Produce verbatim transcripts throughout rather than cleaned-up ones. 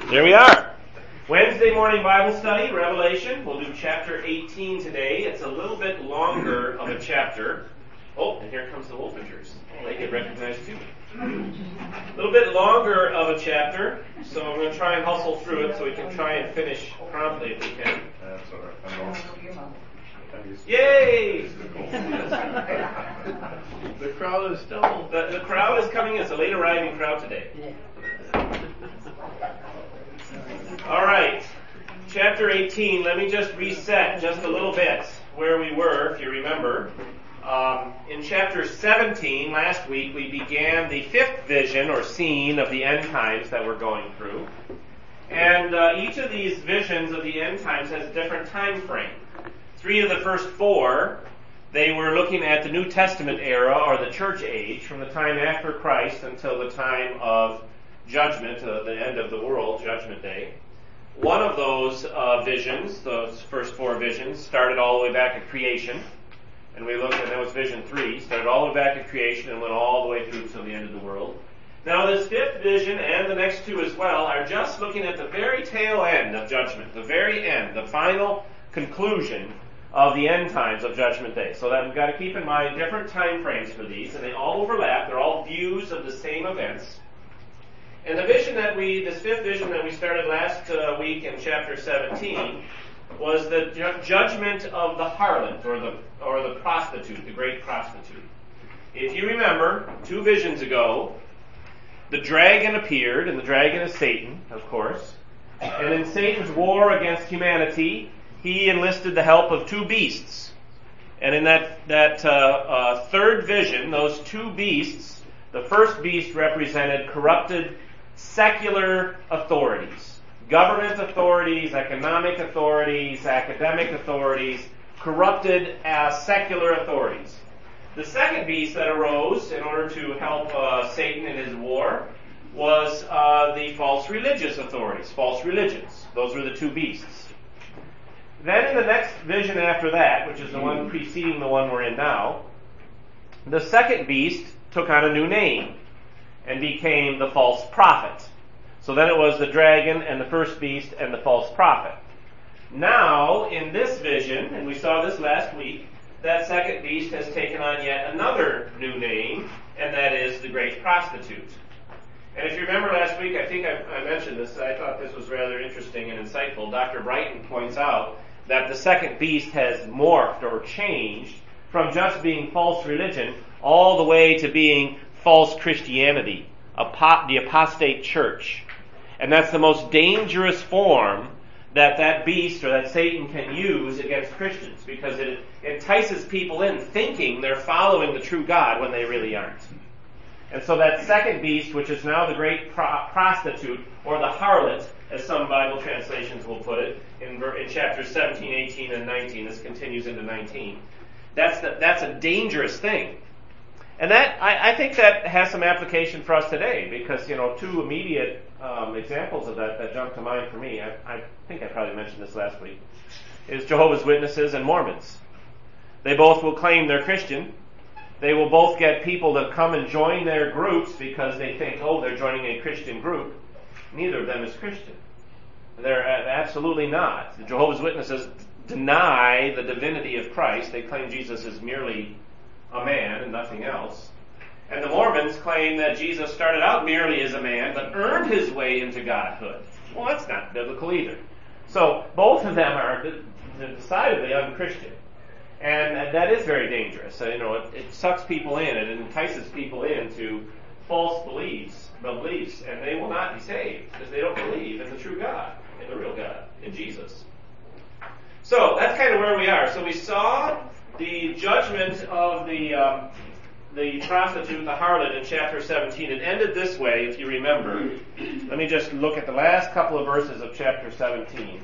There we are. Wednesday morning Bible study, Revelation. We'll do chapter eighteen today. It's a little bit longer of a chapter. Oh, and here comes the Wolfingers. Oh, they get recognized too. A little bit longer of a chapter, so I'm going to try and hustle through it so we can try and finish promptly if we can. That's all right. Yay! The crowd is still... The, the crowd is coming in. It's a late arriving crowd today. All right. Chapter eighteen. Let me just reset just a little bit where we were, if you remember. Um, in chapter seventeen, last week, we began the fifth vision or scene of the end times that we're going through. And uh, each of these visions of the end times has a different time frame. Three of the first four, they were looking at the New Testament era or the church age from the time after Christ until the time of judgment, uh, the end of the world, Judgment Day. One of those uh, visions, those first four visions, started all the way back at creation. And we looked at, that was vision three, started all the way back at creation and went all the way through till the end of the world. Now this fifth vision and the next two as well are just looking at the very tail end of judgment, the very end, the final conclusion of the end times of Judgment Day. So that we've got to keep in mind different time frames for these, and they all overlap. They're all views of the same events. And the vision that we, this fifth vision that we started last uh, week in chapter seventeen, was the ju- judgment of the harlot, or the or the prostitute, the great prostitute. If you remember, two visions ago, the dragon appeared, and the dragon is Satan, of course. And in Satan's war against humanity, he enlisted the help of two beasts. And in that, that uh, uh, third vision, those two beasts, the first beast represented corrupted secular authorities. Government authorities, economic authorities, academic authorities, corrupted as secular authorities. The second beast that arose in order to help uh, Satan in his war was uh, the false religious authorities, false religions. Those were the two beasts. Then in the next vision after that, which is the one preceding the one we're in now, the second beast took on a new name and became the false prophet. So then it was the dragon and the first beast and the false prophet. Now, in this vision, and we saw this last week, that second beast has taken on yet another new name, and that is the great prostitute. And if you remember last week, I think I, I mentioned this, I thought this was rather interesting and insightful. Doctor Brighton points out that the second beast has morphed or changed from just being false religion all the way to being false Christianity, apo- the apostate church. And that's the most dangerous form that that beast or that Satan can use against Christians, because it entices people in thinking they're following the true God when they really aren't. And so that second beast, which is now the great pro- prostitute, or the harlot, as some Bible translations will put it, in, in chapters seventeen, eighteen, and nineteen, this continues into nineteen, that's the, that's a dangerous thing. And that, I, I think that has some application for us today, because, you know, two immediate um, examples of that that jump to mind for me, I, I think I probably mentioned this last week, is Jehovah's Witnesses and Mormons. They both will claim they're Christian. They will both get people to come and join their groups because they think, oh, they're joining a Christian group. Neither of them is Christian. They're absolutely not. The Jehovah's Witnesses deny the divinity of Christ. They claim Jesus is merely a man and nothing else. And the Mormons claim that Jesus started out merely as a man, but earned his way into godhood. Well, that's not biblical either. So both of them are decidedly unchristian. And that is very dangerous. So, you know, it, it sucks people in, it entices people into false beliefs, beliefs, and they will not be saved because they don't believe in the true God, in the real God, in Jesus. So that's kind of where we are. So we saw the judgment of the um, the prostitute, the harlot, in chapter seventeen. It ended this way, if you remember. Let me just look at the last couple of verses of chapter seventeen.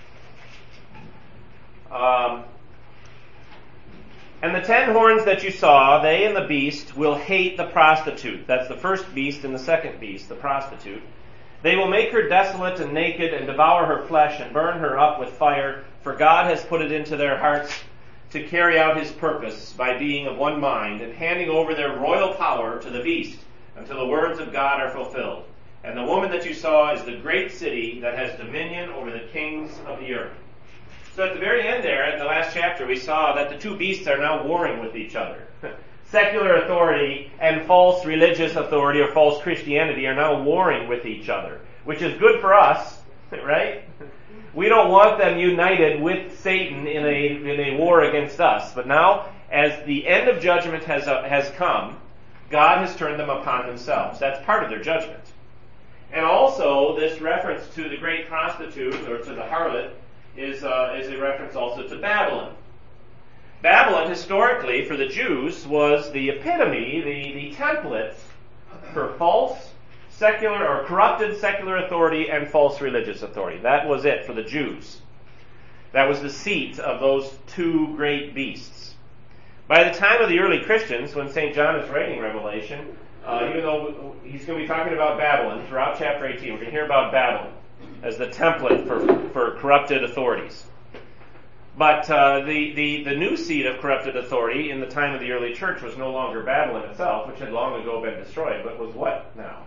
Um, and the ten horns that you saw, they and the beast, will hate the prostitute. That's the first beast and the second beast, the prostitute. They will make her desolate and naked and devour her flesh and burn her up with fire, for God has put it into their hearts to carry out his purpose by being of one mind and handing over their royal power to the beast until the words of God are fulfilled. And the woman woman that you saw is the great city that has dominion over the kings of the earth. So at the very end there, in the last chapter, we saw that the two beasts are now warring with each other. Secular authority and false religious authority or false Christianity are now warring with each other, which is good for us, right? We don't want them united with Satan in a in a war against us. But now, as the end of judgment has uh, has come, God has turned them upon themselves. That's part of their judgment. And also, this reference to the great prostitute, or to the harlot, is uh, is a reference also to Babylon. Babylon, historically, for the Jews, was the epitome, the, the template for false secular or corrupted secular authority and false religious authority. That was it for the Jews. That was the seat of those two great beasts. By the time of the early Christians, when Saint John is writing Revelation, uh, even though he's going to be talking about Babylon throughout chapter eighteen, we're going to hear about Babylon as the template for, for corrupted authorities. But uh, the, the, the new seat of corrupted authority in the time of the early church was no longer Babylon itself, which had long ago been destroyed, but was what now?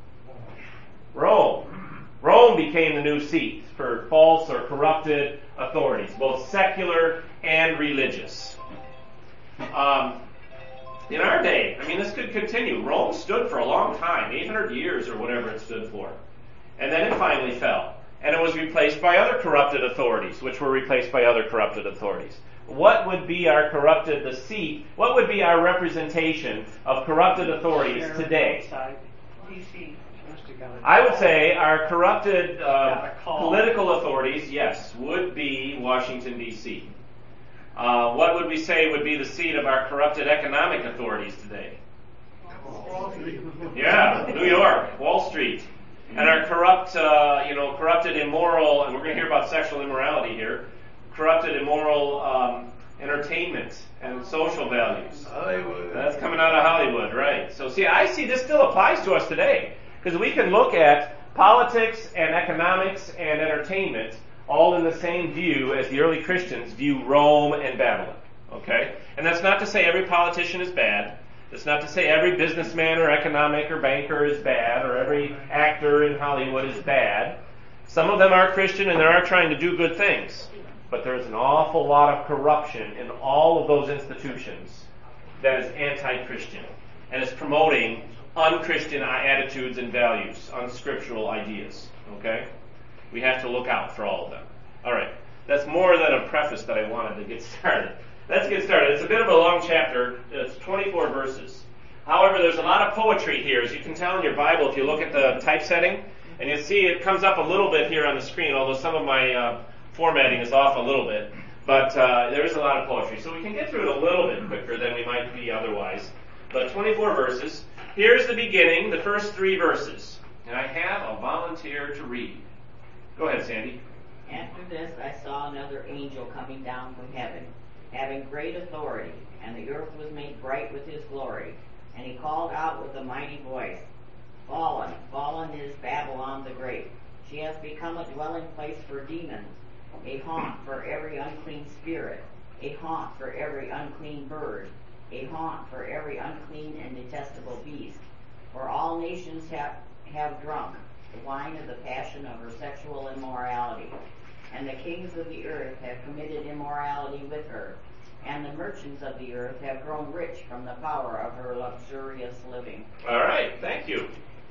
Rome. Rome became the new seat for false or corrupted authorities, both secular and religious. Um, in our day, I mean, this could continue. Rome stood for a long time, eight hundred years or whatever it stood for. And then it finally fell. And it was replaced by other corrupted authorities, which were replaced by other corrupted authorities. What would be our corrupted, the seat, what would be our representation of corrupted authorities today? I would say our corrupted uh, political authorities, yes, would be Washington, D C Uh, what would we say would be the seat of our corrupted economic authorities today? Yeah, New York, Wall Street. And our corrupt, uh, you know, corrupted, immoral, and we're going to hear about sexual immorality here, corrupted, immoral um, entertainment and social values. Hollywood. That's coming out of Hollywood, right. So see, I see this still applies to us today, because we can look at politics and economics and entertainment all in the same view as the early Christians view Rome and Babylon, okay? And that's not to say every politician is bad. It's not to say every businessman or economic or banker is bad, or every actor in Hollywood is bad. Some of them are Christian and they are trying to do good things. But there's an awful lot of corruption in all of those institutions that is anti-Christian and is promoting un-Christian attitudes and values, unscriptural ideas. Okay? We have to look out for all of them. All right. That's more than a preface that I wanted to get started. Let's get started. It's a bit of a long chapter. It's twenty-four verses. However, there's a lot of poetry here, as you can tell in your Bible if you look at the typesetting. And you see it comes up a little bit here on the screen, although some of my uh, formatting is off a little bit. But uh, there is a lot of poetry. So we can get through it a little bit quicker than we might be otherwise. But twenty-four verses. Here's the beginning, the first three verses. And I have a volunteer to read. Go ahead, Sandy. After this I saw another angel coming down from heaven, having great authority, and the earth was made bright with his glory. And he called out with a mighty voice, Fallen, fallen is Babylon the Great. She has become a dwelling place for demons, a haunt for every unclean spirit, a haunt for every unclean bird, a haunt for every unclean and detestable beast. For all nations have, have drunk the wine of the passion of her sexual immorality. And the kings of the earth have committed immorality with her, and the merchants of the earth have grown rich from the power of her luxurious living. All right, thank you.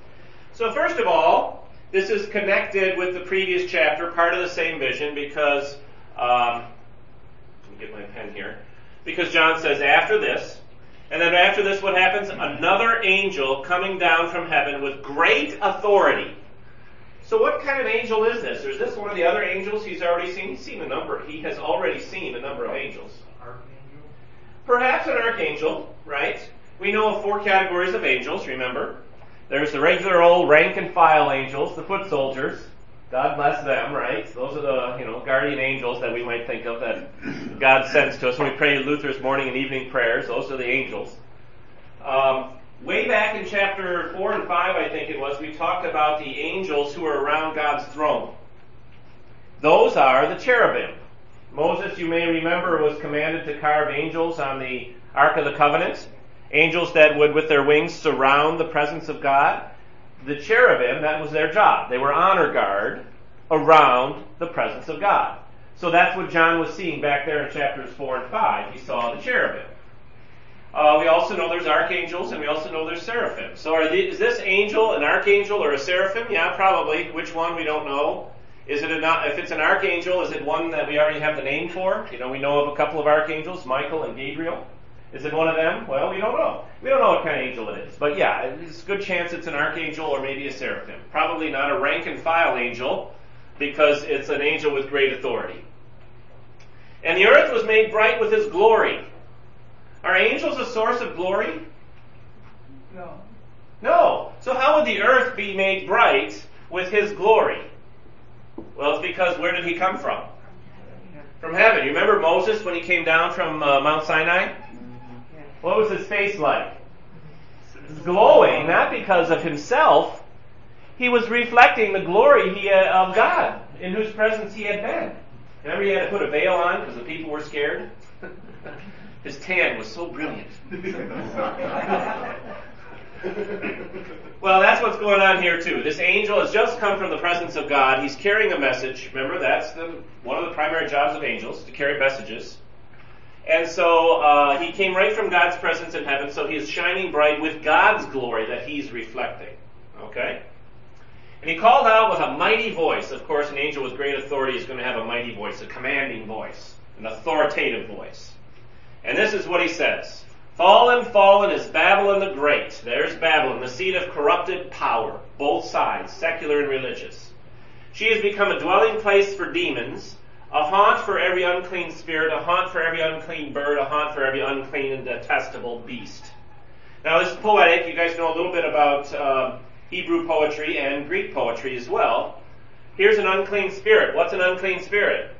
So first of all, this is connected with the previous chapter, part of the same vision, because, um, let me get my pen here, because John says after this, and then after this what happens? Another angel coming down from heaven with great authority. So what kind of angel is this? Is this one of the other angels he's already seen? He's seen a number. He has already seen a number of angels. Archangel? Perhaps an archangel, right? We know of four categories of angels, remember? There's the regular old rank and file angels, the foot soldiers. God bless them, right? Those are the, you know, guardian angels that we might think of that God sends to us when we pray Luther's morning and evening prayers. Those are the angels. Um, way back in chapter four and five, I think it was, we talked about the angels who are around God's throne. Those are the cherubim. Moses, you may remember, was commanded to carve angels on the Ark of the Covenant. Angels that would, with their wings, surround the presence of God. the cherubim, that was their job. They were honor guard around the presence of God. So that's what John was seeing back there in chapters four and five. He saw the cherubim. Uh, we also know there's archangels, and we also know there's seraphim. So are the, is this angel an archangel or a seraphim? Yeah, probably. Which one, we don't know. Is it a, if it's an archangel, is it one that we already have the name for? You know, we know of a couple of archangels, Michael and Gabriel. Is it one of them? Well, we don't know. We don't know what kind of angel it is. But yeah, it's a good chance it's an archangel or maybe a seraphim. Probably not a rank and file angel, because it's an angel with great authority. And the earth was made bright with his glory. Are angels a source of glory? No. No. So how would the earth be made bright with his glory? Well, it's because where did he come from? From heaven. You remember Moses when he came down from uh, Mount Sinai? What was his face like? Glowing, not because of himself. He was reflecting the glory he had, of God, in whose presence he had been. Remember he had to put a veil on because the people were scared? His tan was so brilliant. Well, that's what's going on here too. This angel has just come from the presence of God. He's carrying a message. Remember, that's the, one of the primary jobs of angels, to carry messages. And so uh, he came right from God's presence in heaven, so he is shining bright with God's glory that he's reflecting. Okay? And he called out with a mighty voice. Of course, an angel with great authority is going to have a mighty voice, a commanding voice, an authoritative voice. And this is what he says. Fallen, fallen is Babylon the Great. There's Babylon, the seat of corrupted power, both sides, secular and religious. She has become a dwelling place for demons, a haunt for every unclean spirit, a haunt for every unclean bird, a haunt for every unclean and detestable beast. Now this is poetic. You guys know a little bit about uh, Hebrew poetry and Greek poetry as well. Here's an unclean spirit. What's an unclean spirit?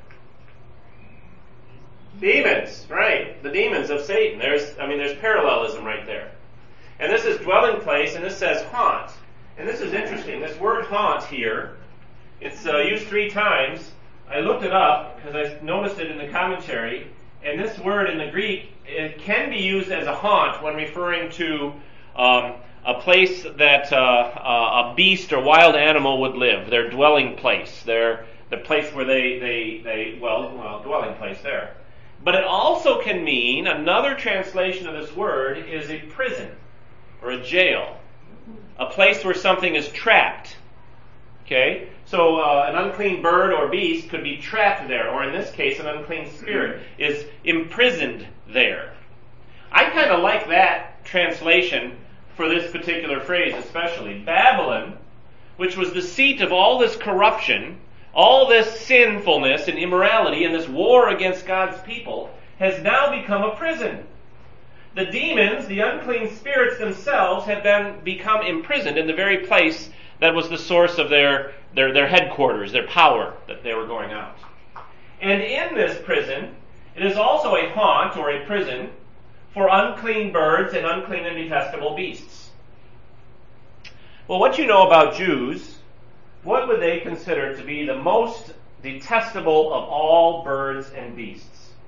Demons, right. The demons of Satan. There's, I mean, there's parallelism right there. And this is dwelling place, and this says haunt. And this is interesting. This word haunt here, it's uh, used three times. I looked it up because I noticed it in the commentary. And this word in the Greek, it can be used as a haunt when referring to um, a place that uh, uh, a beast or wild animal would live, their dwelling place, their the place where they, they, they well, well, dwelling place there. But it also can mean, another translation of this word is a prison or a jail, a place where something is trapped. Okay? So uh, an unclean bird or beast could be trapped there, or in this case, an unclean spirit is imprisoned there. I kind of like that translation for this particular phrase especially. Babylon, which was the seat of all this corruption, all this sinfulness and immorality and this war against God's people, has now become a prison. The demons, the unclean spirits themselves, have been become imprisoned in the very place that was the source of their, their, their headquarters, their power that they were going out. And in this prison, it is also a haunt or a prison for unclean birds and unclean and detestable beasts. Well, what you know about Jews, what would they consider to be the most detestable of all birds and beasts?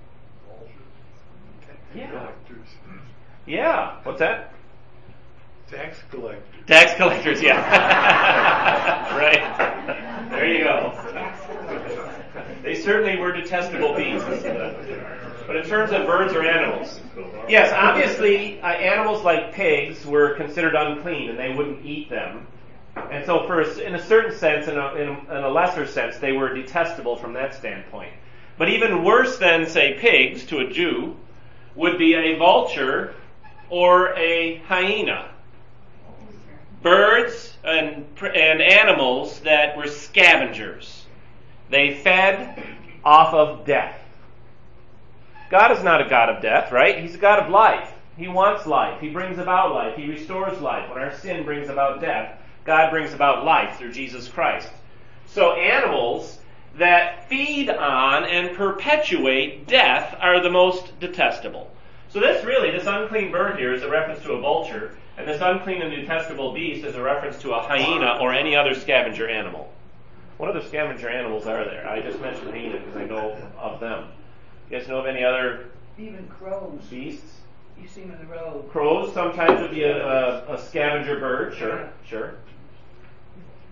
Yeah. Yeah. What's that? Tax collectors. Tax collectors, yeah. Right. There you go. They certainly were detestable beasts. But in terms of birds or animals, yes, obviously uh, animals like pigs were considered unclean and they wouldn't eat them. And so for a, in a certain sense, in a, in, in a lesser sense, they were detestable from that standpoint. But even worse than, say, pigs to a Jew would be a vulture or a hyena. Birds and, and animals that were scavengers. They fed off of death. God is not a God of death, right? He's a God of life. He wants life. He brings about life. He restores life. When our sin brings about death, God brings about life through Jesus Christ. So animals that feed on and perpetuate death are the most detestable. So this really, this unclean bird here is a reference to a vulture, and this unclean and detestable beast is a reference to a hyena or any other scavenger animal. What other scavenger animals are there? I just mentioned hyena because I know of them. You guys know of any other Even crows. beasts? You see them in the road. Crows sometimes would be a, a, a scavenger bird, sure, sure.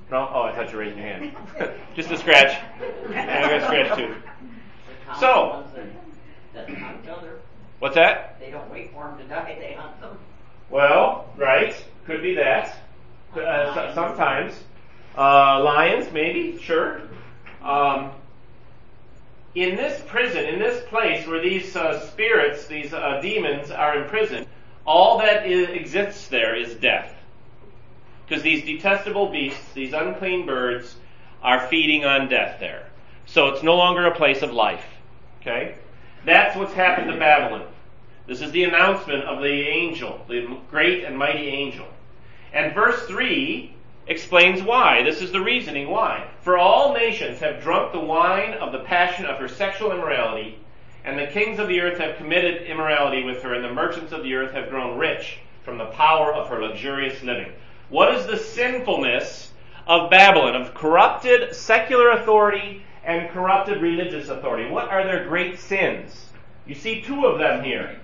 No? Oh, I thought you were raising your hand. Just a scratch. I got a scratch too. So, Doesn't hunt each other. What's that? They don't wait for them to die, they hunt them. Well, right. Could be that. Uh, sometimes. Uh, lions, maybe, sure. Um, in this prison, in this place where these uh, spirits, these uh, demons are imprisoned, all that is, exists there is death. Because these detestable beasts, these unclean birds, are feeding on death there. So it's no longer a place of life. Okay? That's what's happened to Babylon. This is the announcement of the angel, the great and mighty angel. And verse three explains why. This is the reasoning why. For all nations have drunk the wine of the passion of her sexual immorality, and the kings of the earth have committed immorality with her, and the merchants of the earth have grown rich from the power of her luxurious living. What is the sinfulness of Babylon, of corrupted secular authority and corrupted religious authority? What are their great sins? You see two of them here.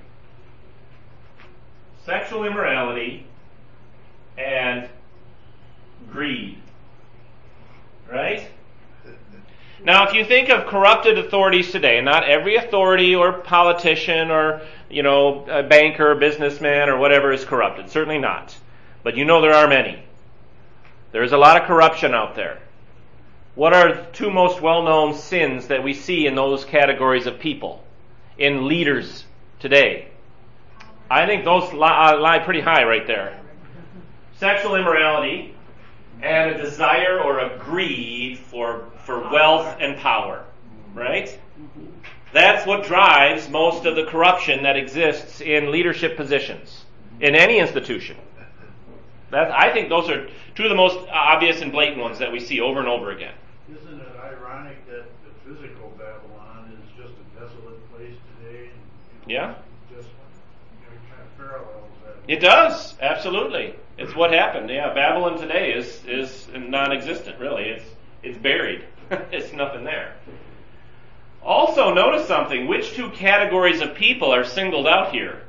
Sexual immorality and greed. Right? Now, if you think of corrupted authorities today, not every authority or politician or, you know, a banker, businessman, or whatever is corrupted. Certainly not. But you know there are many. There is a lot of corruption out there. What are the two most well-known sins that we see in those categories of people, in leaders today? I think those lie, uh, lie pretty high right there. Sexual immorality and a desire or a greed for, for wealth and power. Right? That's what drives most of the corruption that exists in leadership positions in any institution. That, I think those are two of the most obvious and blatant ones that we see over and over again. Isn't it ironic that the physical Babylon is just a desolate place today? And, you know, Yeah. Just you know, kind of parallels that. It does, absolutely. It's what happened. Yeah, Babylon today is is non-existent. Really, it's it's buried. It's nothing there. Also, notice something. Which two categories of people are singled out here?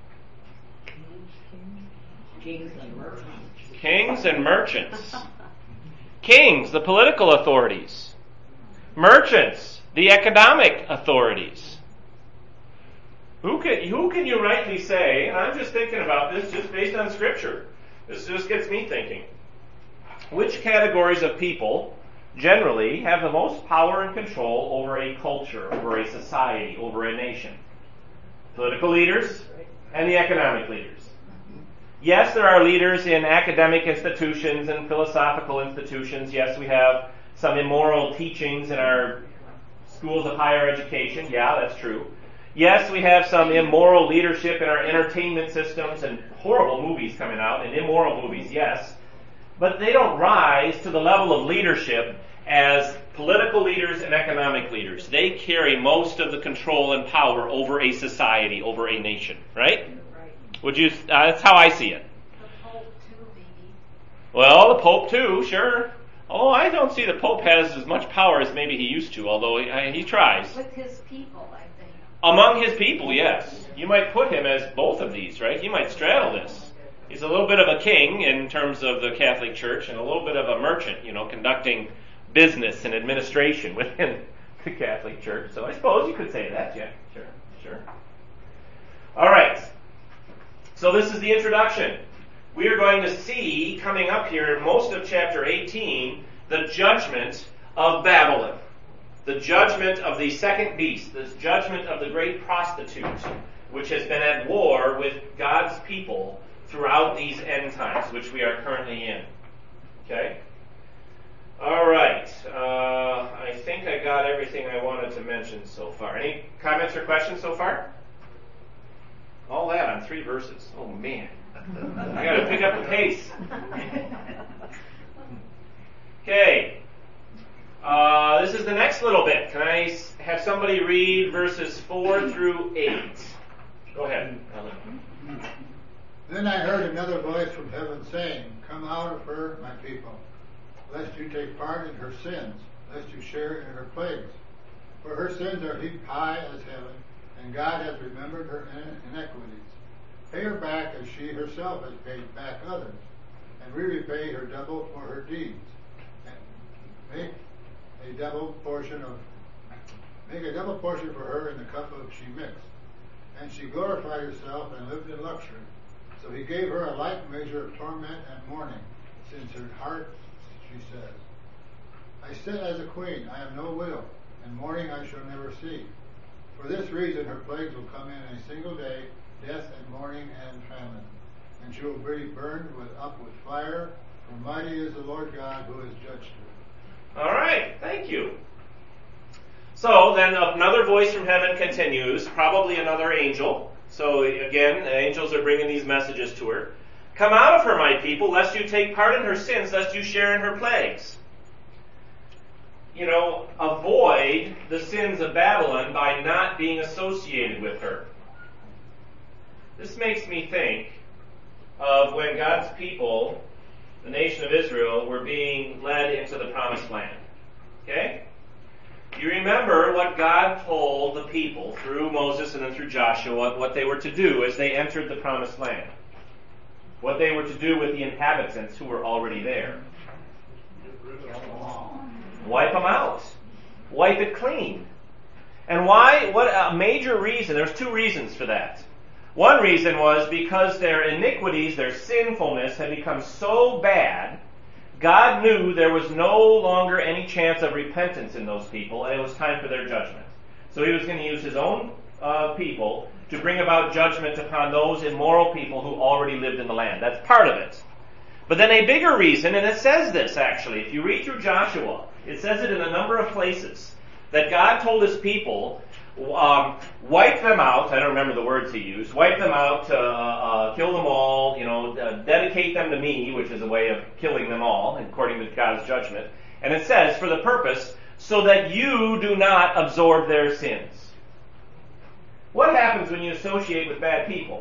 Kings and merchants. Kings and merchants. Kings, the political authorities. Merchants, the economic authorities. Who can, who can you rightly say, and I'm just thinking about this just based on Scripture. This just gets me thinking. Which categories of people generally have the most power and control over a culture, over a society, over a nation? Political leaders and the economic leaders. Yes, there are leaders in academic institutions and philosophical institutions. Yes, we have some immoral teachings in our schools of higher education. Yeah, that's true. Yes, we have some immoral leadership in our entertainment systems and horrible movies coming out, and immoral movies, yes. But they don't rise to the level of leadership as political leaders and economic leaders. They carry most of the control and power over a society, over a nation, right? Would you? Uh, that's how I see it. The Pope too, maybe. Well, the Pope too, sure. Oh, I don't see the Pope has as much power as maybe he used to, although he, he tries. With his people, I think. Among his people, yes. You might put him as both of these, right? He might straddle this. He's a little bit of a king in terms of the Catholic Church and a little bit of a merchant, you know, conducting business and administration within the Catholic Church. So I suppose you could say that, yeah. Sure, sure. All right. So this is the introduction. We are going to see, coming up here, most of chapter eighteen, the judgment of Babylon. The judgment of the second beast. This judgment of the great prostitute, which has been at war with God's people throughout these end times, which we are currently in. Okay? All right. Uh, I think I got everything I wanted to mention so far. Any comments or questions so far? All that on three verses. Oh, man. I got to pick up the pace. Okay. Uh, this is the next little bit. Can I have somebody read verses four through eight? Go ahead. Then I heard another voice from heaven saying, "Come out of her, my people, lest you take part in her sins, lest you share in her plagues. For her sins are heaped high as heaven, and God has remembered her iniquities. Pay her back as she herself has paid back others, and we repay her double for her deeds. double portion of make a double portion for her in the cup of she mixed. And she glorified herself and lived in luxury. So he gave her a like measure of torment and mourning, since her heart, she says, I sit as a queen, I am no widow, and mourning I shall never see. For this reason her plagues will come in a single day, death and mourning and famine. And she will be burned with, up with fire, for mighty is the Lord God who has judged her. All right, thank you. So then another voice from heaven continues, probably another angel. So again, the angels are bringing these messages to her. Come out of her, my people, lest you take part in her sins, lest you share in her plagues. You know, avoid the sins of Babylon by not being associated with her. This makes me think of when God's people, the nation of Israel, were being led into the promised land. Okay? You remember what God told the people through Moses and then through Joshua, what they were to do as they entered the promised land. What they were to do with the inhabitants who were already there. Wipe them out. Wipe it clean. And why? What a major reason. There's two reasons for that. One reason was because their iniquities, their sinfulness had become so bad, God knew there was no longer any chance of repentance in those people, and it was time for their judgment. So he was going to use his own uh, people to bring about judgment upon those immoral people who already lived in the land. That's part of it. But then a bigger reason, and it says this actually, if you read through Joshua, it says it in a number of places, that God told his people, um, wipe them out, I don't remember the words he used, wipe them out, uh, uh, kill them all, you know, uh, dedicate them to me, which is a way of killing them all, according to God's judgment. And it says, for the purpose, so that you do not absorb their sins. What happens when you associate with bad people?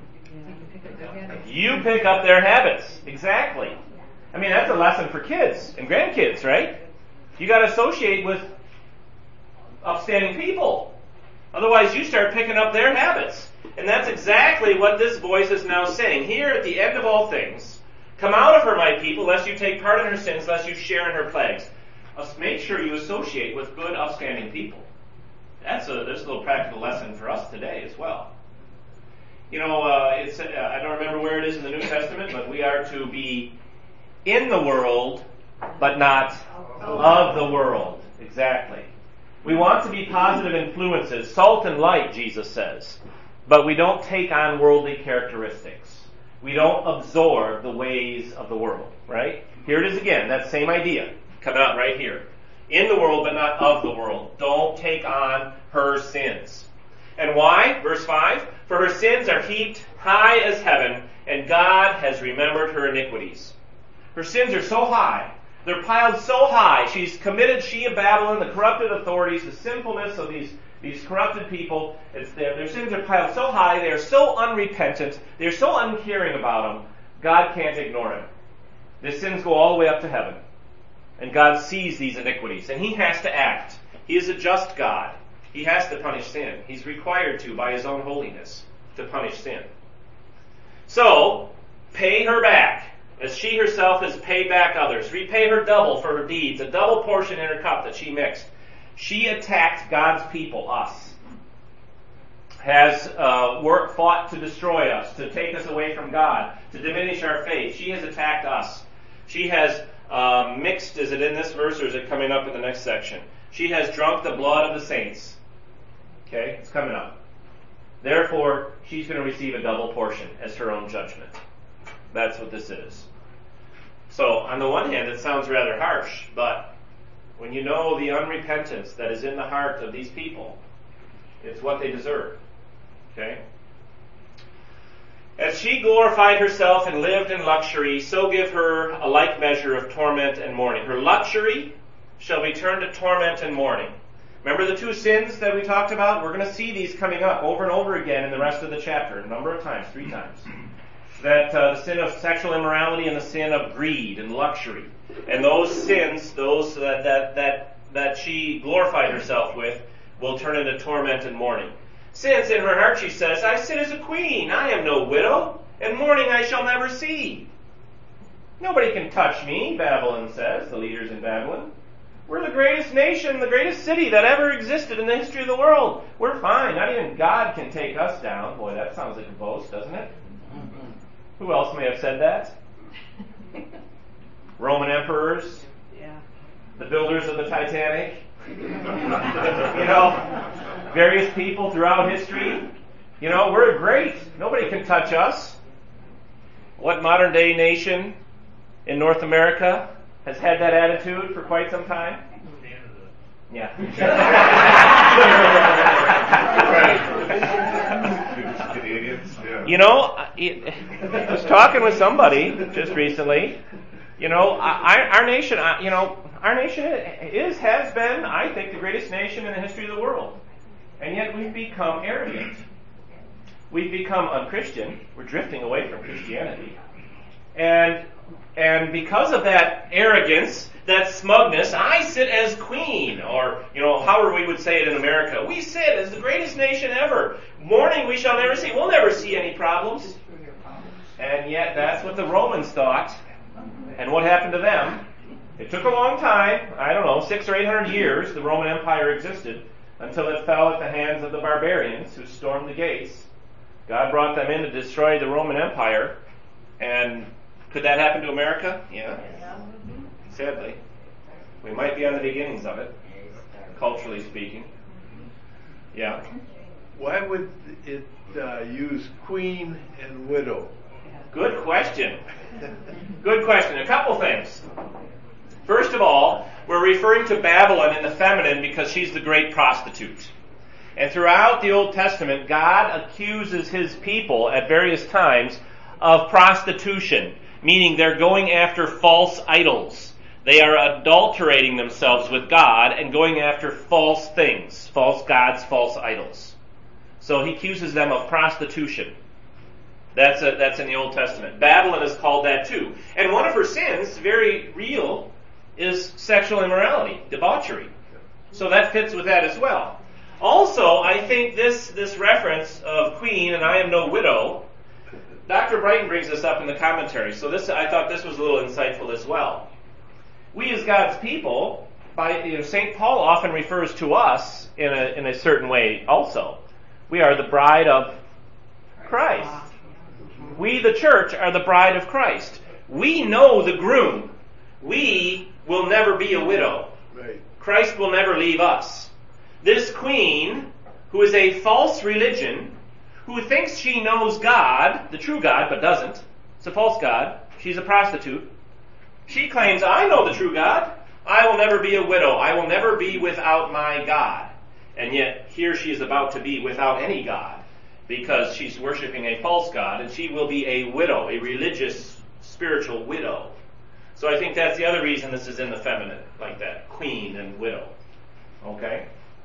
You pick up their habits. Exactly. I mean, that's a lesson for kids and grandkids, right? You got to associate with upstanding people. Otherwise, you start picking up their habits. And that's exactly what this voice is now saying. Here at the end of all things, come out of her, my people, lest you take part in her sins, lest you share in her plagues. Let's make sure you associate with good, upstanding people. That's a, there's a little practical lesson for us today as well. You know, uh, it's, uh, I don't remember where it is in the New Testament, but we are to be in the world, but not of the world. Exactly. We want to be positive influences, salt and light, Jesus says, but we don't take on worldly characteristics. We don't absorb the ways of the world, right? Here it is again, that same idea, coming out right here. In the world, but not of the world. Don't take on her sins. And why? Verse five, for her sins are heaped high as heaven, and God has remembered her iniquities. Her sins are so high, they're piled so high. She's committed, she of Babylon, the corrupted authorities, the sinfulness of these, these corrupted people. It's their, their sins are piled so high, they are so unrepentant, they're so uncaring about them, God can't ignore them. Their sins go all the way up to heaven. And God sees these iniquities, and He has to act. He is a just God. He has to punish sin. He's required to, by His own holiness, to punish sin. So, pay her back, as she herself has paid back others. Repay her double for her deeds, a double portion in her cup that she mixed. She attacked God's people, us. Has uh, work, fought to destroy us, to take us away from God, to diminish our faith. She has attacked us. She has uh, mixed, is it in this verse or is it coming up in the next section? She has drunk the blood of the saints. Okay, it's coming up. Therefore, she's going to receive a double portion as her own judgment. That's what this is. So, on the one hand, it sounds rather harsh, but when you know the unrepentance that is in the heart of these people, it's what they deserve. Okay? As she glorified herself and lived in luxury, so give her a like measure of torment and mourning. Her luxury shall be turned to torment and mourning. Remember the two sins that we talked about? We're going to see these coming up over and over again in the rest of the chapter, a number of times, three times. That uh, the sin of sexual immorality and the sin of greed and luxury. And those sins, those that, that, that, that she glorified herself with, will turn into torment and mourning. Since in her heart she says, I sit as a queen, I am no widow, and mourning I shall never see. Nobody can touch me, Babylon says, the leaders in Babylon. We're the greatest nation, the greatest city that ever existed in the history of the world. We're fine. Not even God can take us down. Boy, that sounds like a boast, doesn't it? Mm-hmm. Who else may have said that? Roman emperors. Yeah. The builders of the Titanic. You know, various people throughout history. You know, we're great. Nobody can touch us. What modern day nation in North America has had that attitude for quite some time? Canada. Yeah. Canadians, yeah. You know, I I was talking with somebody just recently. You know, our, our nation, you know, our nation is, has been, I think, the greatest nation in the history of the world. And yet we've become arrogant. We've become unchristian. We're drifting away from Christianity. And and because of that arrogance, that smugness, I sit as queen, or, you know, however we would say it in America. We sit as the greatest nation ever. Morning we shall never see. We'll never see any problems. And yet that's what the Romans thought. And what happened to them? It took a long time, I don't know, six or eight hundred years, the Roman Empire existed, until it fell at the hands of the barbarians who stormed the gates. God brought them in to destroy the Roman Empire. And could that happen to America? Yeah. Sadly. We might be on the beginnings of it, culturally speaking. Yeah. Why would it uh, use queen and widow? Good question. Good question. A couple things. First of all, we're referring to Babylon in the feminine because she's the great prostitute. And throughout the Old Testament, God accuses his people at various times of prostitution, meaning they're going after false idols. They are adulterating themselves with God and going after false things, false gods, false idols. So he accuses them of prostitution. That's a, that's in the Old Testament. Babylon is called that too. And one of her sins, very real, is sexual immorality, debauchery. So that fits with that as well. Also, I think this, this reference of queen, and I am no widow, Doctor Brighton brings this up in the commentary. So this, I thought this was a little insightful as well. We as God's people, by you know, Saint Paul often refers to us in a in a certain way also. We are the bride of Christ. We, the church, are the bride of Christ. We know the groom. We will never be a widow. Right. Christ will never leave us. This queen, who is a false religion, who thinks she knows God, the true God, but doesn't. It's a false God. She's a prostitute. She claims, I know the true God. I will never be a widow. I will never be without my God. And yet, here she is about to be without any God, because she's worshiping a false God, and she will be a widow, a religious, spiritual widow. So I think that's the other reason this is in the feminine, like that, queen and widow. Okay?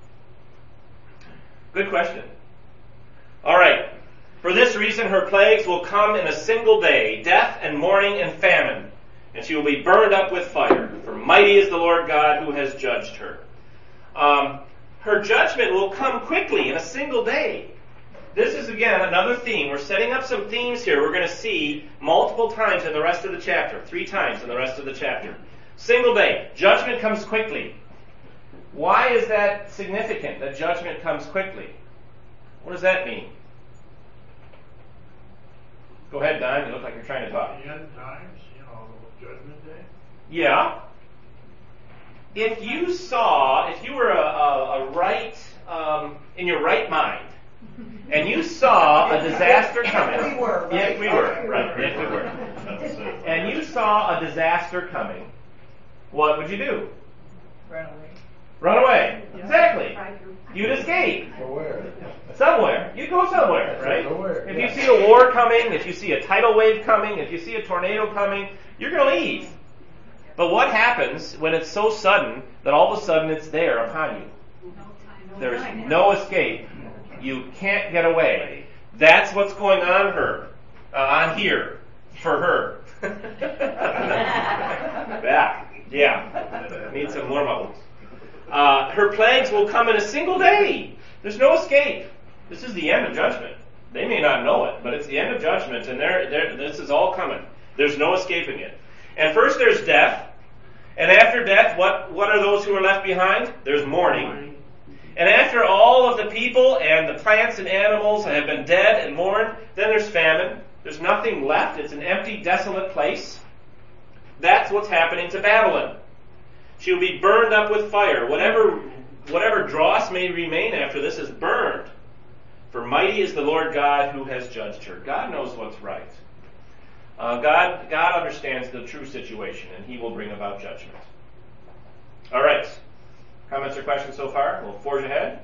Good question. All right. For this reason, her plagues will come in a single day, death and mourning and famine, and she will be burned up with fire. For mighty is the Lord God who has judged her. Um, her judgment will come quickly in a single day. This is, again, another theme. We're setting up some themes here we're going to see multiple times in the rest of the chapter. Three times in the rest of the chapter. Single day. Judgment comes quickly. Why is that significant, that judgment comes quickly? What does that mean? Go ahead, Don. You look like you're trying to talk. The end times, you know, Judgment Day. Yeah. If you saw, if you were a, a, a right, um, in your right mind, and you saw a disaster coming. We were, right? If we were, right, if we were. And you saw a disaster coming, what would you do? Run away. Run away. Exactly. You'd escape. Where? Somewhere. You go somewhere, right? Somewhere, If yeah. you see a war coming, if you see a tidal wave coming, if you see a tornado coming, you're going to leave. But what happens when it's so sudden that all of a sudden it's there upon you? There's no escape. You can't get away. That's what's going on her, uh, on here, for her. yeah, yeah. Need some more bubbles. Uh, her plagues will come in a single day. There's no escape. This is the end of judgment. They may not know it, but it's the end of judgment, and they're, they're, this is all coming. There's no escaping it. And first there's death, And after death, what, what are those who are left behind? There's mourning. And after all of the people and the plants and animals have been dead and mourned, then there's famine. There's nothing left. It's an empty, desolate place. That's what's happening to Babylon. She will be burned up with fire. Whatever, whatever dross may remain after this is burned. For mighty is the Lord God who has judged her. God knows what's right. Uh, God, God understands the true situation, and He will bring about judgment. All right. Comments or questions so far? We'll forge ahead.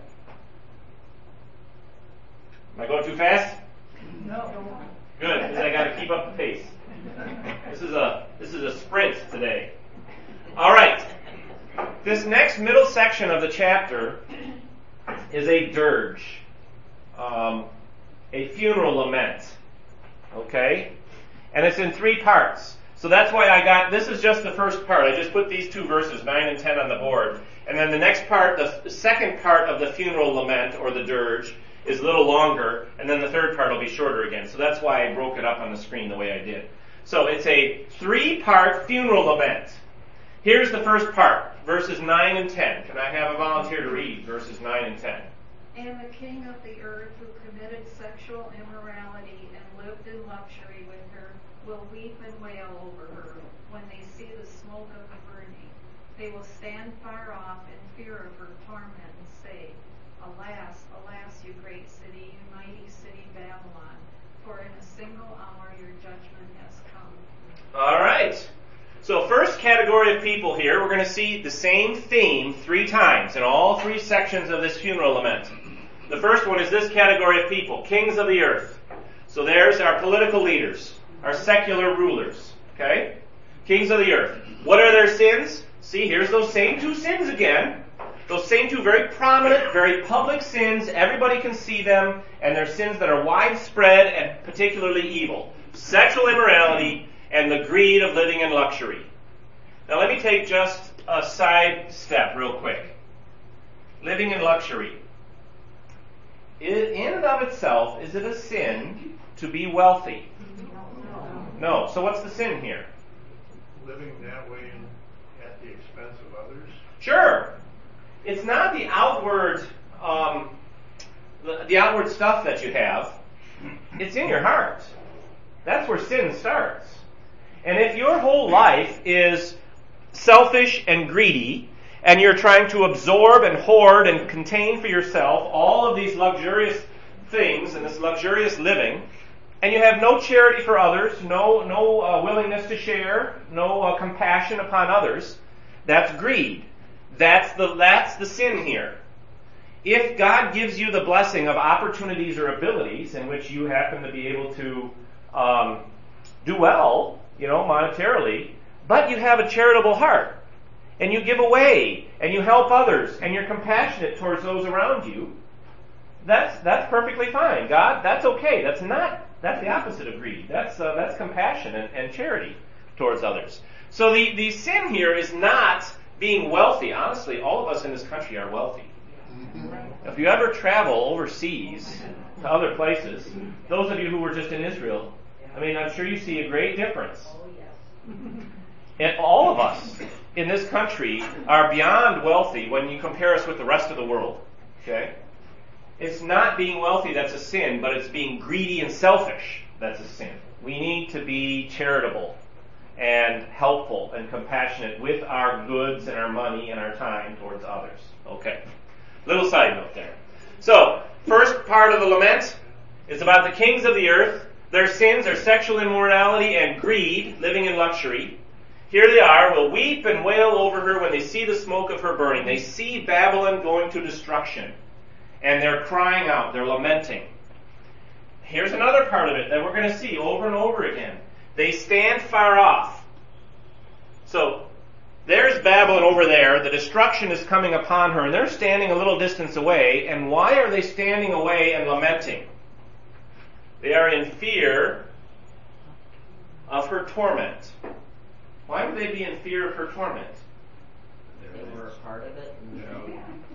Am I going too fast? No. Good, because I got to keep up the pace. This is a this is a sprint today. All right. This next middle section of the chapter is a dirge, um, a funeral lament. Okay, and it's in three parts. So that's why I got, this is just the first part. I just put these two verses, nine and ten, on the board. And then the next part, the second part of the funeral lament, or the dirge, is a little longer, and then the third part will be shorter again. So that's why I broke it up on the screen the way I did. So it's a three-part funeral lament. Here's the first part, verses nine and ten. Can I have a volunteer to read verses nine and ten? And the king of the earth who committed sexual immorality and lived in luxury with her will weep and wail over her when they see the smoke of the burning. They will stand far off in fear of her torment and say, Alas, alas, you great city, you mighty city Babylon, for in a single hour your judgment has come. All right. So first category of people here, we're going to see the same theme three times in all three sections of this funeral lament. The first one is this category of people, kings of the earth. So there's our political leaders, our secular rulers, okay? Kings of the earth. What are their sins? See, here's those same two sins again. Those same two very prominent, very public sins. Everybody can see them, and they're sins that are widespread and particularly evil. Sexual immorality and the greed of living in luxury. Now let me take just a side step real quick. Living in luxury. In and of itself, is it a sin to be wealthy? No. So what's the sin here? Living that way in, at the expense of others? Sure. It's not the outward, um, the, the outward stuff that you have. It's in your heart. That's where sin starts. And if your whole life is selfish and greedy, and you're trying to absorb and hoard and contain for yourself all of these luxurious things and this luxurious living, and you have no charity for others, no no uh, willingness to share, no uh, compassion upon others, that's greed. That's the that's the sin here. If God gives you the blessing of opportunities or abilities in which you happen to be able to um, do well, you know, monetarily, but you have a charitable heart, and you give away, and you help others, and you're compassionate towards those around you, that's that's perfectly fine. God, that's okay. That's not that's the opposite of greed. That's uh, that's compassion and, and charity towards others. So the, the sin here is not being wealthy. Honestly, all of us in this country are wealthy. If you ever travel overseas to other places, those of you who were just in Israel, I mean, I'm sure you see a great difference. And all of us in this country are beyond wealthy when you compare us with the rest of the world. Okay? It's not being wealthy that's a sin, but it's being greedy and selfish that's a sin. We need to be charitable and helpful and compassionate with our goods and our money and our time towards others. Okay. Little side note there. So, first part of the lament is about the kings of the earth. Their sins are sexual immorality and greed, living in luxury. Here they are, will weep and wail over her when they see the smoke of her burning. They see Babylon going to destruction. And they're crying out, they're lamenting. Here's another part of it that we're going to see over and over again. They stand far off. So, there's Babylon over there. The destruction is coming upon her, and they're standing a little distance away. And why are they standing away and lamenting? They are in fear of her torment. Why would they be in fear of her torment? They were a part of it. Yeah.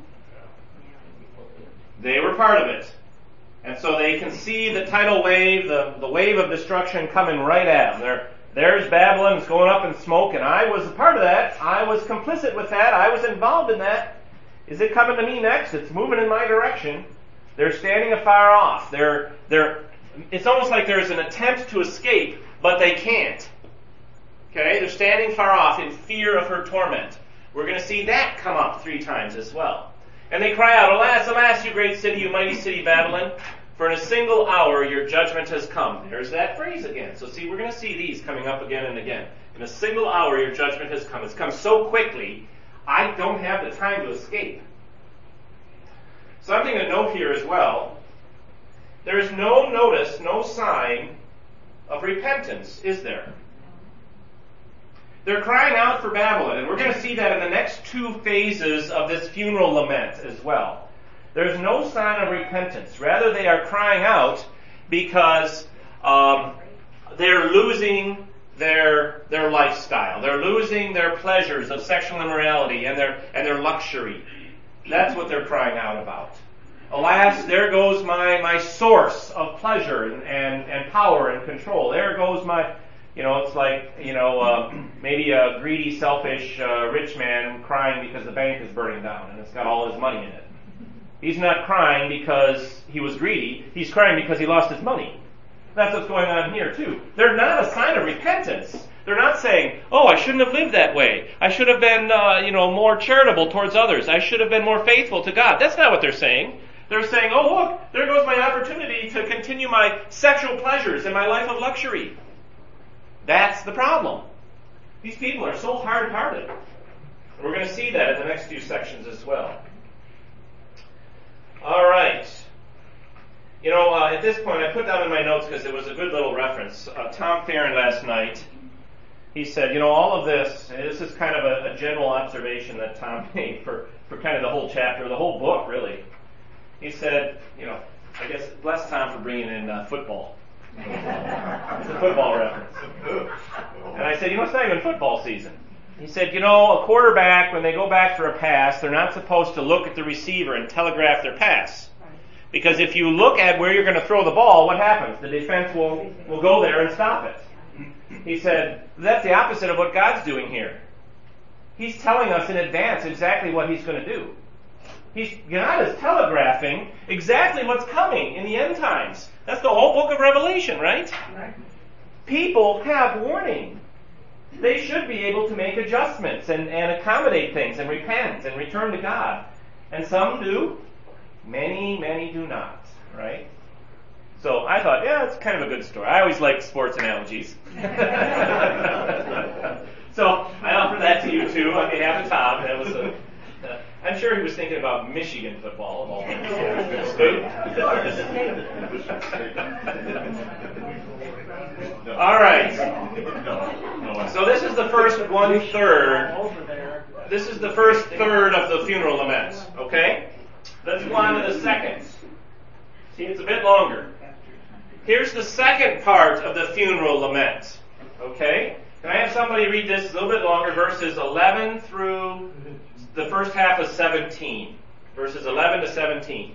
They were part of it. And so they can see the tidal wave, the, the wave of destruction coming right at them. They're, there's Babylon, it's going up in smoke, and I was a part of that. I was complicit with that. I was involved in that. Is it coming to me next? It's moving in my direction. They're standing afar off. They're, they're, it's almost like there's an attempt to escape, but they can't. Okay? They're standing far off in fear of her torment. We're going to see that come up three times as well. And they cry out, "Alas, alas, you great city, you mighty city Babylon, for in a single hour your judgment has come." There's that phrase again. So see, we're going to see these coming up again and again. In a single hour your judgment has come. It's come so quickly, I don't have the time to escape. Something to note here as well. There is no notice, no sign of repentance, is there? They're crying out for Babylon, and we're going to see that in the next two phases of this funeral lament as well. There's no sign of repentance. Rather, they are crying out because um, they're losing their their lifestyle. They're losing their pleasures of sexual immorality and their and their luxury. That's what they're crying out about. Alas, there goes my, my source of pleasure and, and, and power and control. There goes my, you know, it's like, you know, uh, maybe a greedy, selfish, uh, rich man crying because the bank is burning down and it's got all his money in it. He's not crying because he was greedy. He's crying because he lost his money. That's what's going on here, too. They're not a sign of repentance. They're not saying, "Oh, I shouldn't have lived that way. I should have been, uh, you know, more charitable towards others. I should have been more faithful to God." That's not what they're saying. They're saying, "Oh, look, there goes my opportunity to continue my sexual pleasures and my life of luxury." That's the problem. These people are so hard-hearted. We're going to see that in the next few sections as well. All right. You know, uh, at this point, I put down in my notes because it was a good little reference. Uh, Tom Farron last night, he said, you know, all of this, and this is kind of a, a general observation that Tom made for, for kind of the whole chapter, the whole book, really. He said, you know, I guess, bless Tom for bringing in uh, football. It's a football reference. And I said, you know, it's not even football season. He said, you know, a quarterback, when they go back for a pass, they're not supposed to look at the receiver and telegraph their pass. Because if you look at where you're going to throw the ball, what happens? The defense will, will go there and stop it. He said, that's the opposite of what God's doing here. He's telling us in advance exactly what He's going to do. He's, God is telegraphing exactly what's coming in the end times. That's the whole book of Revelation, right? People have warning. They should be able to make adjustments and, and accommodate things and repent and return to God. And some do. Many, many do not, right? So I thought, yeah, it's kind of a good story. I always like sports analogies. So I offer that to you too on behalf of Tom. That was a, uh, I'm sure he was thinking about Michigan football of all things. All right. So this is the first one third. This is the first third of the funeral lament. Okay? Let's go on to the second. See, it's a bit longer. Here's the second part of the funeral lament. Okay? Can I have somebody read this a little bit longer? Verses eleven through the first half of seventeen. Verses eleven to seventeen.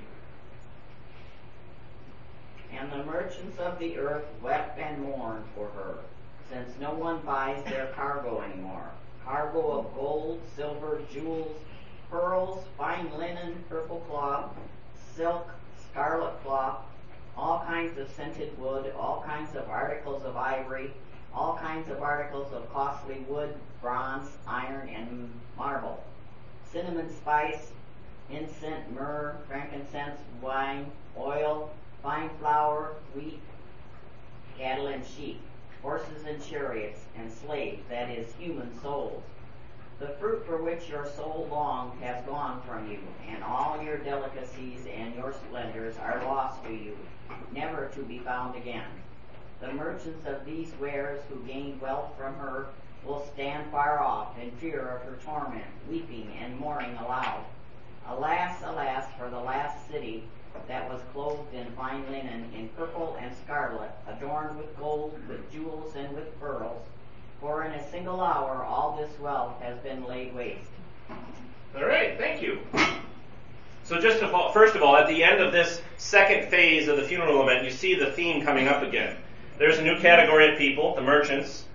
And the merchants of the earth wept and mourned for her, since no one buys their cargo anymore. Cargo of gold, silver, jewels, pearls, fine linen, purple cloth, silk, scarlet cloth, all kinds of scented wood, all kinds of articles of ivory, all kinds of articles of costly wood, bronze, iron, and marble, cinnamon spice, incense, myrrh, frankincense, wine, oil, fine flour, wheat, cattle and sheep, horses and chariots, and slaves, that is, human souls. The fruit for which your soul longed has gone from you, and all your delicacies and your splendors are lost to you, never to be found again. The merchants of these wares who gained wealth from her will stand far off in fear of her torment, weeping and mourning aloud. Alas, alas, for the last city that was clothed in fine linen, in purple and scarlet, adorned with gold, with jewels, and with pearls. For in a single hour all this wealth has been laid waste. All right, thank you. So just to, first of all, at the end of this second phase of the funeral lament, you see the theme coming up again. There's a new category of people, the merchants.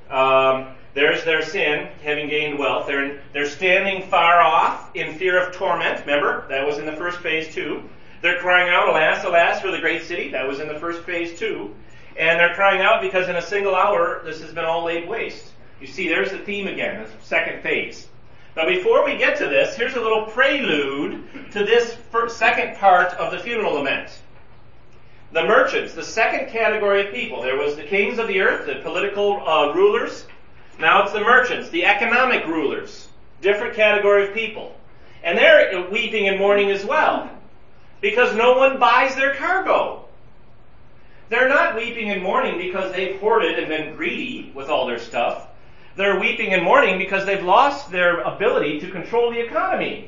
Um, there's their sin, having gained wealth. They're, in, they're standing far off in fear of torment. Remember, that was in the first phase too. They're crying out, alas, alas, for the great city. That was in the first phase too. And they're crying out because in a single hour, this has been all laid waste. You see, there's the theme again, the second phase. Now before we get to this, here's a little prelude to this first, second part of the funeral lament. The merchants, the second category of people. There was the kings of the earth, the political uh, rulers. Now it's the merchants, the economic rulers. Different category of people. And they're weeping and mourning as well. Because no one buys their cargo. They're not weeping and mourning because they've hoarded and been greedy with all their stuff. They're weeping and mourning because they've lost their ability to control the economy.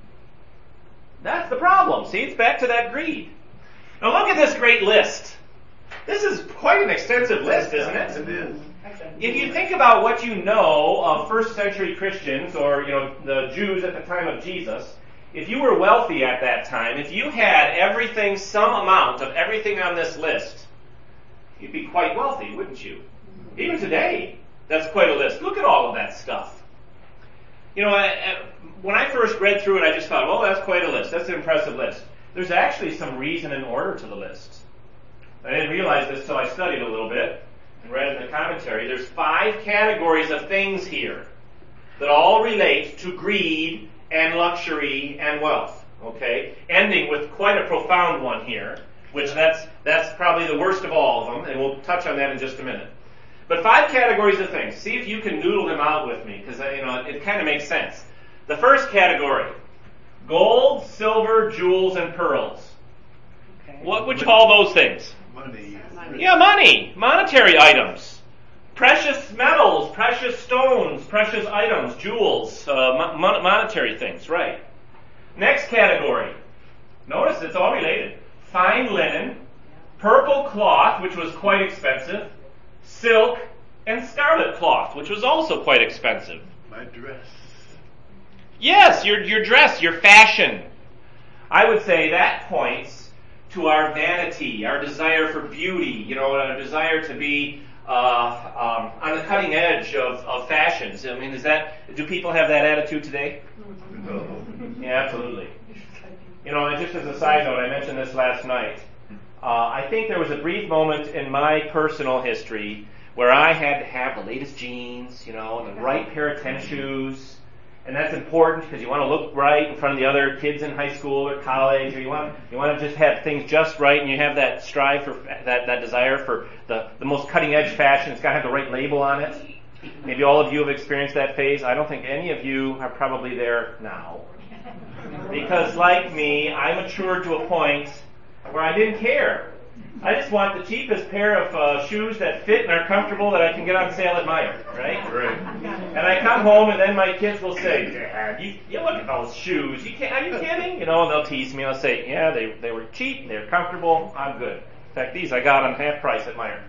That's the problem. See, it's back to that greed. Now look at this great list. This is quite an extensive list, isn't it? It is. If you think about what you know of first century Christians, or you know the Jews at the time of Jesus, if you were wealthy at that time, if you had everything, some amount of everything on this list, you'd be quite wealthy, wouldn't you? Even today, that's quite a list. Look at all of that stuff. You know, I, I, when I first read through it, I just thought, well, that's quite a list. That's an impressive list. There's actually some reason and order to the list. I didn't realize this till I studied a little bit and read in the commentary. There's five categories of things here that all relate to greed and luxury and wealth. Okay? Ending with quite a profound one here, which that's that's probably the worst of all of them, and we'll touch on that in just a minute. But five categories of things. See if you can noodle them out with me, because you know it, it kind of makes sense. The first category: gold, silver, jewels, and pearls. Okay. What would you call those things? Money. Yeah, money, monetary items, precious metals, precious stones, precious items, jewels, uh, mon- monetary things. Right. Next category. Notice it's all related. Fine linen, purple cloth, which was quite expensive, silk, and scarlet cloth, which was also quite expensive. My dress. Yes, your your dress, your fashion. I would say that points to our vanity, our desire for beauty, you know, our desire to be uh, um, on the cutting edge of, of fashions. I mean, is that, do people have that attitude today? No. Yeah, absolutely. You know, and just as a side note, I mentioned this last night. Uh, I think there was a brief moment in my personal history where I had to have the latest jeans, you know, and the right pair of tennis shoes. And that's important because you want to look right in front of the other kids in high school or college, or you want you want to just have things just right, and you have that strive for that, that desire for the, the most cutting edge fashion. It's got to have the right label on it. Maybe all of you have experienced that phase. I don't think any of you are probably there now. Because like me, I matured to a point where I didn't care. I just want the cheapest pair of uh, shoes that fit and are comfortable that I can get on sale at Meijer, right? Right. And I come home and then my kids will say, Dad, you, you look at those shoes. You can't, are you kidding? You know, and they'll tease me. I'll say, yeah, they they were cheap, they're comfortable, I'm good. In fact, these I got on half price at Meijer.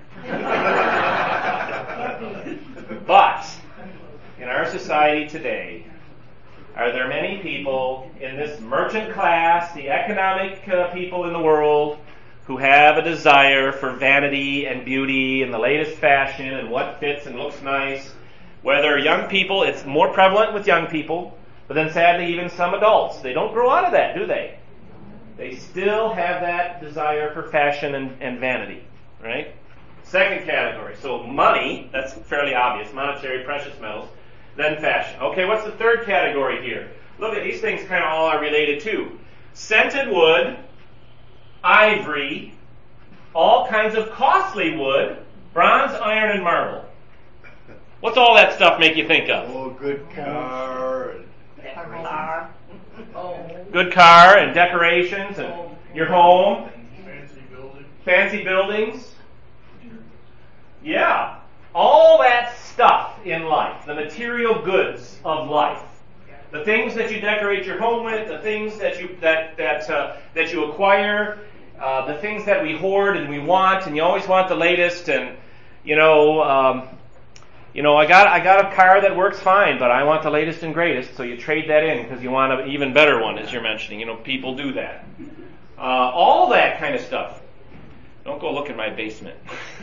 But in our society today, are there many people in this merchant class, the economic uh, people in the world, who have a desire for vanity and beauty and the latest fashion and what fits and looks nice? Whether young people, it's more prevalent with young people, but then sadly even some adults. They don't grow out of that, do they? They still have that desire for fashion and, and vanity, right? Second category. So money, that's fairly obvious, monetary, precious metals. Then fashion. Okay, what's the third category here? Look at these things kind of all are related too. Scented wood, ivory, all kinds of costly wood, bronze, iron, and marble. What's all that stuff make you think of? Oh, good car. And Car. Good car and decorations and your home. Fancy building. Fancy buildings. Yeah. All that stuff in life, the material goods of life. The things that you decorate your home with, the things that you that that uh, that you acquire, uh, the things that we hoard and we want, and you always want the latest. And you know, um, you know, I got I got a car that works fine, but I want the latest and greatest. So you trade that in because you want an even better one, as you're mentioning. You know, people do that. Uh, all that kind of stuff. Don't go look in my basement.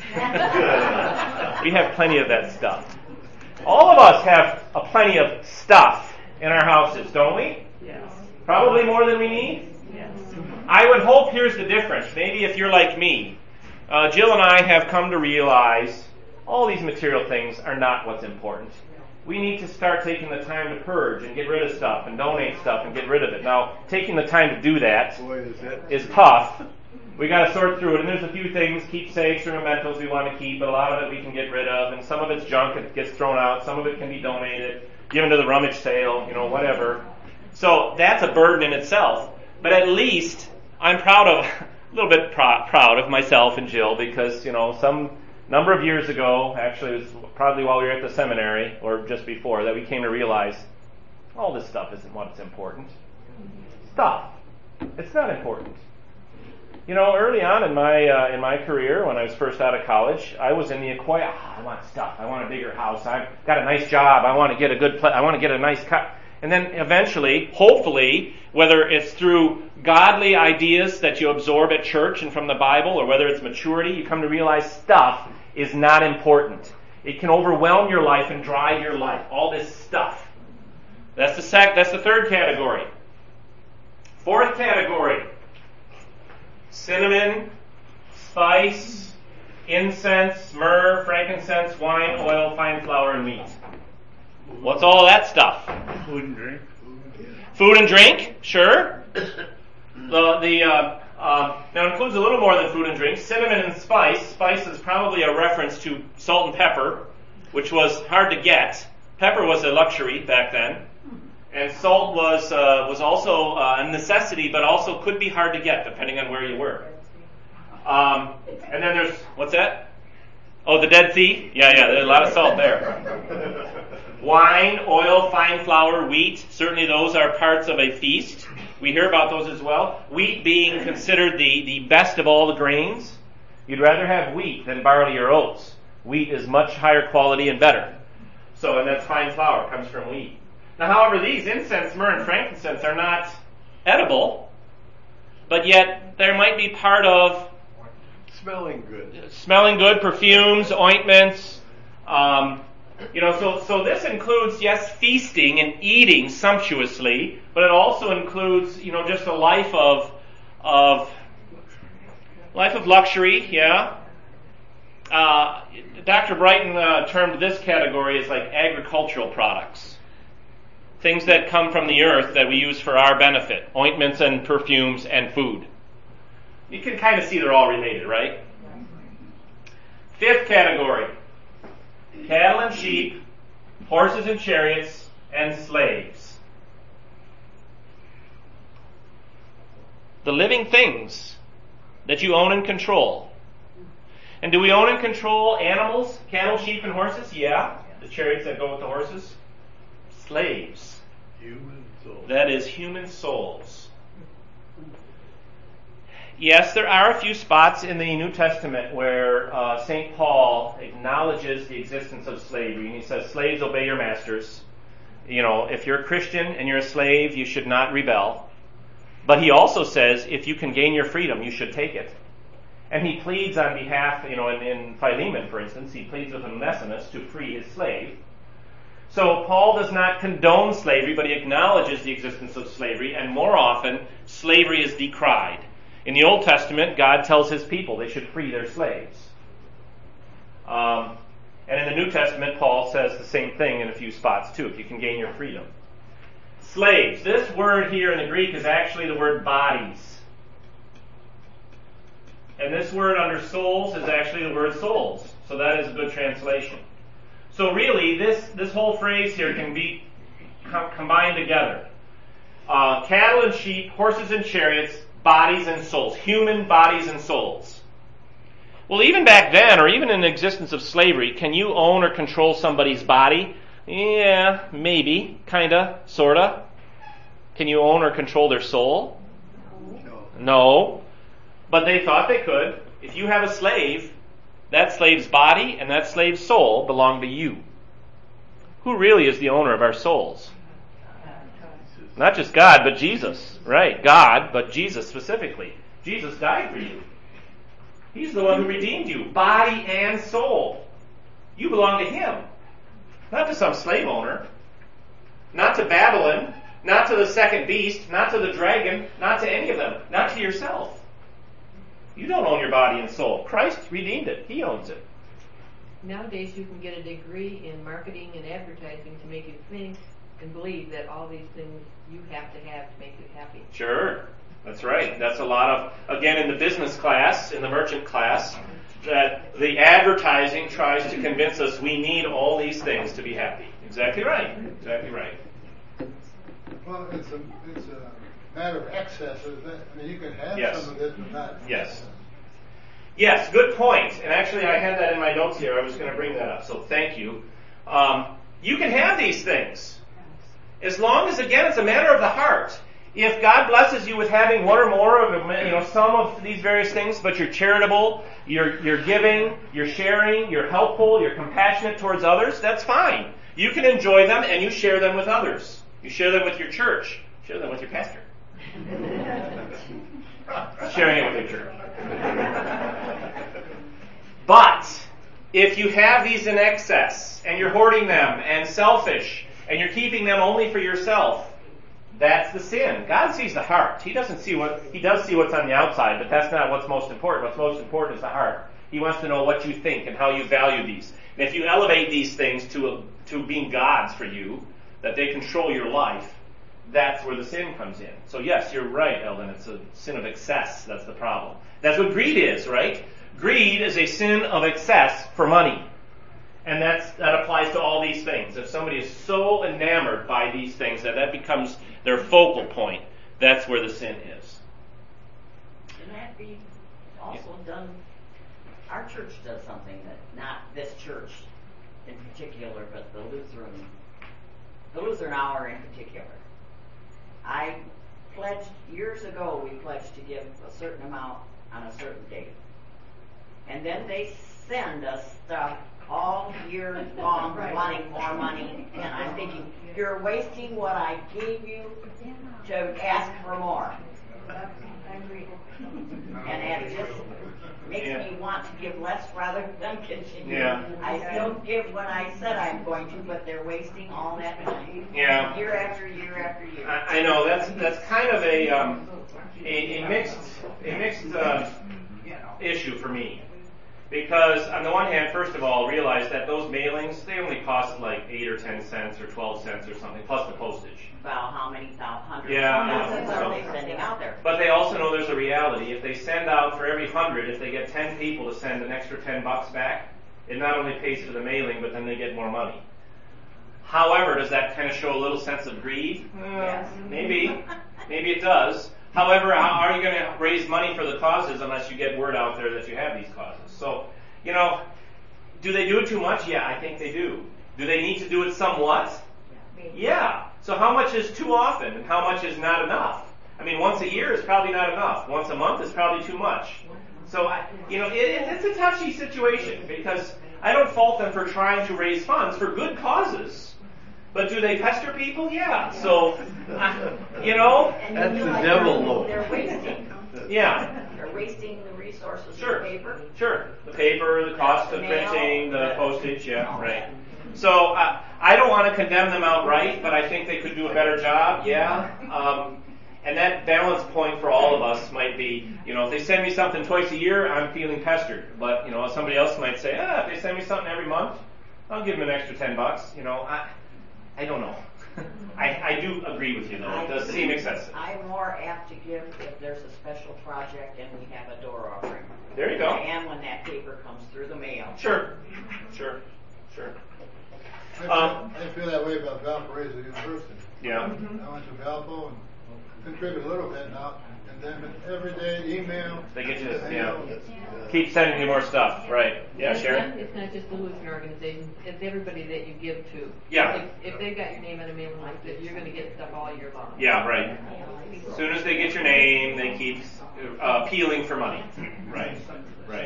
We have plenty of that stuff. All of us have a plenty of stuff in our houses, don't we? Yes. Probably more than we need. Yes. I would hope here's the difference. Maybe if you're like me, uh, Jill and I have come to realize all these material things are not what's important. We need to start taking the time to purge and get rid of stuff and donate stuff and get rid of it. Now, taking the time to do that Boy, is that is tough. We got to sort through it, and there's a few things, keepsakes or mementos we want to keep, but a lot of it we can get rid of, and some of it's junk that gets thrown out, some of it can be donated, given to the rummage sale, you know, whatever. So that's a burden in itself. But at least I'm proud of, a little bit pr- proud of myself and Jill, because, you know, some number of years ago, actually it was probably while we were at the seminary, or just before, that we came to realize all this stuff isn't what's important. Stuff. It's not important. You know, early on in my uh, in my career, when I was first out of college, I was in the acquire. Oh, I want stuff. I want a bigger house. I've got a nice job. I want to get a good. Pla- I want to get a nice cut. And then eventually, hopefully, whether it's through godly ideas that you absorb at church and from the Bible, or whether it's maturity, you come to realize stuff is not important. It can overwhelm your life and drive your life. All this stuff. That's the sec- That's the third category. Fourth category. Cinnamon, spice, incense, myrrh, frankincense, wine, oil, fine flour, and wheat. What's all that stuff? food and drink? Food and drink, sure. The, the uh, uh, now it includes a little more than food and drink. Cinnamon and spice. Spice is probably a reference to salt and pepper, which was hard to get. Pepper was a luxury back then. And salt was uh, was also uh, a necessity, but also could be hard to get depending on where you were. Um, and then there's, what's that? Oh, the Dead Sea? Yeah, yeah, there's a lot of salt there. Wine, oil, fine flour, wheat. Certainly those are parts of a feast. We hear about those as well. Wheat being considered the, the best of all the grains. You'd rather have wheat than barley or oats. Wheat is much higher quality and better. So, and that's fine flour, comes from wheat. Now, however, these incense, myrrh, and frankincense are not edible, but yet there might be part of Smelling good. smelling good, perfumes, ointments. Um, you know, so so this includes, yes, feasting and eating sumptuously, but it also includes, you know, just a life of of life of luxury. Yeah. Uh, Doctor Brighton uh, termed this category as like agricultural products. Things that come from the earth that we use for our benefit. Ointments and perfumes and food. You can kind of see they're all related, right? Fifth category. Cattle and sheep, horses and chariots, and slaves. The living things that you own and control. And do we own and control animals, cattle, sheep, and horses? Yeah. The chariots that go with the horses. Slaves. Human soul. That is human souls. Yes, there are a few spots in the New Testament where uh, Saint Paul acknowledges the existence of slavery, and he says, slaves, obey your masters. You know, if you're a Christian and you're a slave, you should not rebel. But he also says, if you can gain your freedom, you should take it. And he pleads on behalf, you know, in, in Philemon, for instance, he pleads with Onesimus to free his slave. So Paul does not condone slavery, but he acknowledges the existence of slavery, and more often, slavery is decried. In the Old Testament, God tells his people they should free their slaves. Um, and in the New Testament, Paul says the same thing in a few spots too, if you can gain your freedom. Slaves. This word here in the Greek is actually the word bodies. And this word under souls is actually the word souls. So that is a good translation. So really, this, this whole phrase here can be com- combined together. Uh, cattle and sheep, horses and chariots, bodies and souls. Human bodies and souls. Well, even back then, or even in the existence of slavery, can you own or control somebody's body? Yeah, maybe, kinda, sorta. Can you own or control their soul? No. No. But they thought they could. If you have a slave, that slave's body and that slave's soul belong to you. Who really is the owner of our souls? Not just God, but Jesus. Right, God, but Jesus specifically. Jesus died for you. He's the one who redeemed you, body and soul. You belong to Him, not to some slave owner, not to Babylon, not to the second beast, not to the dragon, not to any of them, not to yourself. You don't own your body and soul. Christ redeemed it. He owns it. Nowadays you can get a degree in marketing and advertising to make you think and believe that all these things you have to have to make you happy. Sure. That's right. That's a lot of, again, in the business class, in the merchant class, that the advertising tries to convince us we need all these things to be happy. Exactly right. Exactly right. Well, it's a it's a matter of excesses. I mean, you can have Yes. some of this, but not. Yes. Yes, good point. And actually, I had that in my notes here. I was going to bring that up, so thank you. Um, you can have these things. As long as, again, it's a matter of the heart. If God blesses you with having one or more of, you know, some of these various things, but you're charitable, you're, you're giving, you're sharing, you're helpful, you're compassionate towards others, that's fine. You can enjoy them and you share them with others. You share them with your church. Share them with your pastor. Sharing it with your church. But if you have these in excess and you're hoarding them and selfish and you're keeping them only for yourself, that's the sin. God sees the heart. He doesn't see what He does see what's on the outside, but that's not what's most important. What's most important is the heart. He wants to know what you think and how you value these. And if you elevate these things to a, to being gods for you, that they control your life, that's where the sin comes in. So yes, you're right, Eldon. It's a sin of excess. That's the problem. That's what greed is, right? Greed is a sin of excess for money. And that's, that applies to all these things. If somebody is so enamored by these things that that becomes their focal point, that's where the sin is. Can that be also done? Our church does something that, not this church in particular, but the Lutheran, the Lutheran Hour in particular. I pledged, years ago we pledged to give a certain amount on a certain date. And then they send us stuff all year long wanting more money. And I'm thinking, you're wasting what I gave you to ask for more. And it just makes Yeah. me want to give less rather than continue. Yeah. I still give when I said I'm going to, but they're wasting all that money. Yeah. Year after year after year. I, I know that's that's kind of a um, a, a mixed a mixed uh, issue for me, because on the one hand, first of all, realize that those mailings, they only cost like eight or ten cents or twelve cents or something plus the postage. About how many thou- hundreds Yeah, of thousands I know. are they sending out there? But they also know there's a reality. If they send out for every hundred, if they get ten people to send an extra ten bucks back, it not only pays for the mailing, but then they get more money. However, does that kind of show a little sense of greed? Yes. Uh, maybe. Maybe it does. However, how are you going to raise money for the causes unless you get word out there that you have these causes? So, you know, do they do it too much? Yeah, I think they do. Do they need to do it somewhat? Yeah. So how much is too often and how much is not enough? I mean, once a year is probably not enough. Once a month is probably too much. So, I, you know, it, it's a touchy situation because I don't fault them for trying to raise funds for good causes. But do they pester people? Yeah. So, uh, you know. And That's you the like devil, they're- though. They're wasting. Yeah. They're wasting the resources Sure. of paper. Sure. The paper, the cost of Mail, printing, the the- postage, yeah, right. So uh, I don't want to condemn them outright, but I think they could do a better job, yeah. Um, and that balance point for all of us might be, you know, if they send me something twice a year, I'm feeling pestered. But, you know, somebody else might say, ah, if they send me something every month, I'll give them an extra ten bucks. You know, I, I don't know. I, I do agree with you, though. It does seem excessive. I'm more apt to give if there's a special project and we have a door offering. There you go. I am when that paper comes through the mail. Sure. Sure. Sure. I feel, Um, I feel that way about Valparaiso University. Yeah. I went to Valpo and contribute a little bit now, and then every day email. They get you, email. yeah. Keep sending you more stuff, right? Yeah, it's Sharon? Not, it's not just the Lutheran organizations, it's everybody that you give to. Yeah. If, if they've got your name on a mailing list, that you're going to get stuff all year long. Yeah, right. As soon as they get your name, they keep uh, appealing for money. Right, right.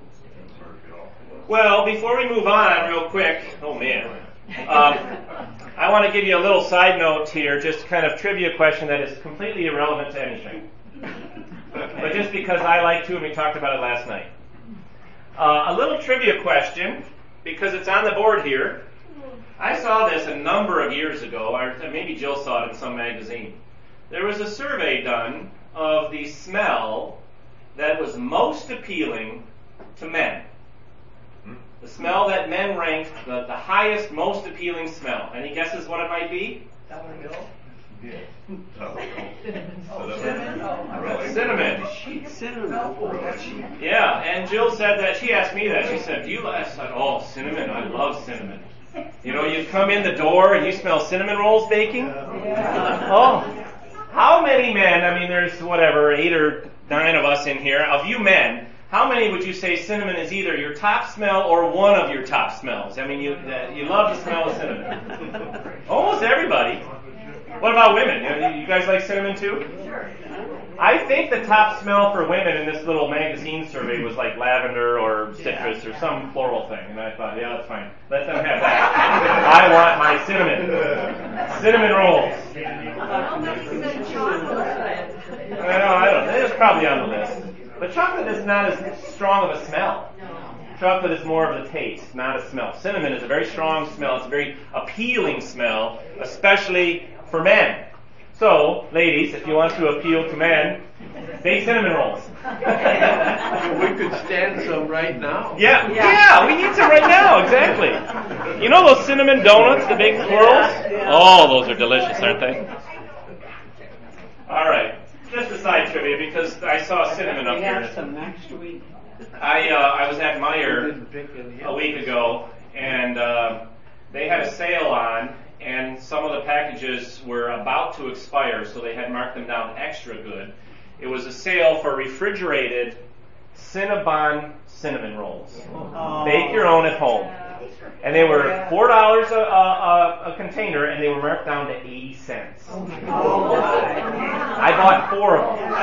Well, before we move on, real quick, oh man, um, I want to give you a little side note here, just kind of trivia question that is completely irrelevant to anything. But just because I like to, and we talked about it last night. Uh, a little trivia question, because it's on the board here. I saw this a number of years ago, or maybe Jill saw it in some magazine. There was a survey done of the smell that was most appealing to men. The smell that men ranked the, the highest, most appealing smell. Any guesses what it might be? Yeah. Cinnamon. Yeah, and Jill said that, she asked me that. She said, do you like, I said, oh, cinnamon, I love cinnamon. You know, you come in the door and you smell cinnamon rolls baking? Yeah. Oh, how many men, I mean, there's whatever, eight or nine of us in here, of you men, how many would you say cinnamon is either your top smell or one of your top smells? I mean, you uh, you love the smell of cinnamon. Almost everybody. What about women? You, you guys like cinnamon too? Sure. I think the top smell for women in this little magazine survey was like lavender or citrus or some floral thing. And I thought, yeah, that's fine. Let them have that. I want my cinnamon. Cinnamon rolls. Somebody said chocolate. I know, I don't know. It's probably on the list. But chocolate is not as strong of a smell. Chocolate is more of a taste, not a smell. Cinnamon is a very strong smell. It's a very appealing smell, especially for men. So, ladies, if you want to appeal to men, bake cinnamon rolls. We could stand some right now. Yeah, yeah, we need some right now, exactly. You know those cinnamon donuts, the big swirls? Oh, those are delicious, aren't they? All right, just a side trivia because I saw cinnamon up We here. have some next week. I uh, I was at Meijer a week ago, and uh, they had a sale on, and some of the packages were about to expire, so they had marked them down extra good. It was a sale for refrigerated Cinnabon cinnamon rolls. Oh. Bake your own at home. And they were four dollars a, a, a container, and they were marked down to eighty cents. Oh my God. I bought four of them.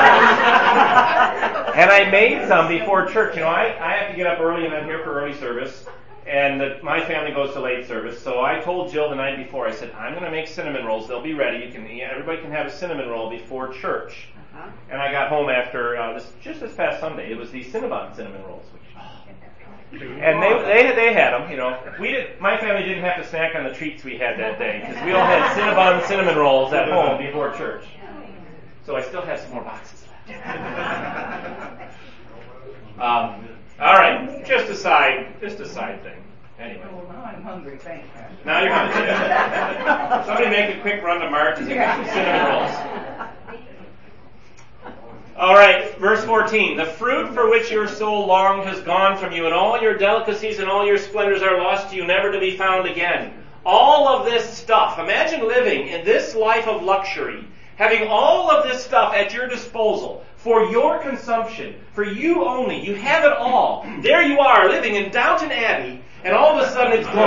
And I made some before church. You know, I, I have to get up early, and I'm here for early service. And the, my family goes to late service. So I told Jill the night before, I said, I'm going to make cinnamon rolls. They'll be ready. You can, everybody can have a cinnamon roll before church. Uh-huh. And I got home after, uh, this, just this past Sunday. It was the Cinnabon cinnamon rolls. Which, and they, they they had them, you know. We did. My family didn't have to snack on the treats we had that day because we all had Cinnabon cinnamon rolls at home before church. So I still have some more boxes left. um, all right, just a side, just a side thing. Anyway. Well, now I'm hungry, thanks. Now you're hungry. Somebody make a quick run to Mark and get some cinnamon rolls. All right, verse fourteen. The fruit for which your soul longed has gone from you, and all your delicacies and all your splendors are lost to you, never to be found again. All of this stuff. Imagine living in this life of luxury, having all of this stuff at your disposal for your consumption, for you only. You have it all. There you are, living in Downton Abbey, and all of a sudden it's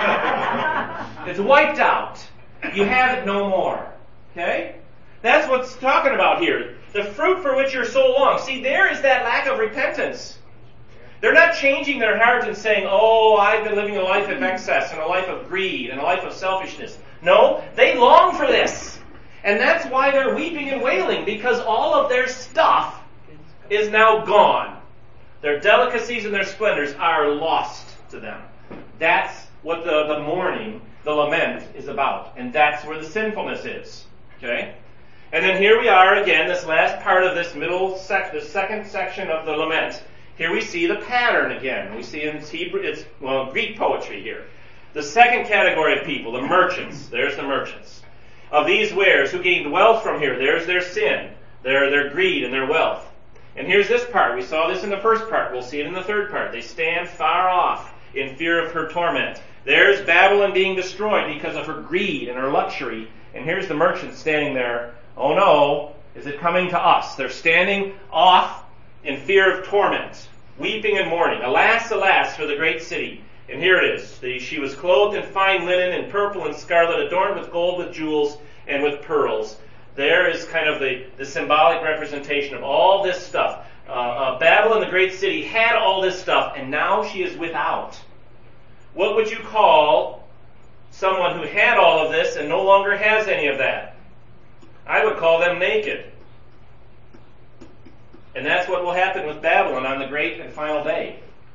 gone. It's wiped out. You have it no more. Okay? That's what's talking about here. The fruit for which your soul longs. See, there is that lack of repentance. They're not changing their heart and saying, oh, I've been living a life of excess and a life of greed and a life of selfishness. No, they long for this. And that's why they're weeping and wailing, because all of their stuff is now gone. Their delicacies and their splendors are lost to them. That's what the, the mourning, the lament is about. And that's where the sinfulness is. Okay? And then here we are again, this last part of this middle sec, the second section of the lament. Here we see the pattern again. We see in Hebrew, it's, well, Greek poetry here. The second category of people, the merchants. There's the merchants. Of these wares who gained wealth from here, there's their sin, their, their greed and their wealth. And here's this part. We saw this in the first part. We'll see it in the third part. They stand far off in fear of her torment. There's Babylon being destroyed because of her greed and her luxury. And here's the merchants standing there. Oh no, is it coming to us? They're standing off in fear of torment, weeping and mourning. Alas, alas, for the great city. And here it is. The, she was clothed in fine linen and purple and scarlet, adorned with gold, with jewels, and with pearls. There is kind of the, the symbolic representation of all this stuff. Uh, uh, Babylon, the great city, had all this stuff, and now she is without. What would you call someone who had all of this and no longer has any of that? I would call them naked. And that's what will happen with Babylon on the great and final day.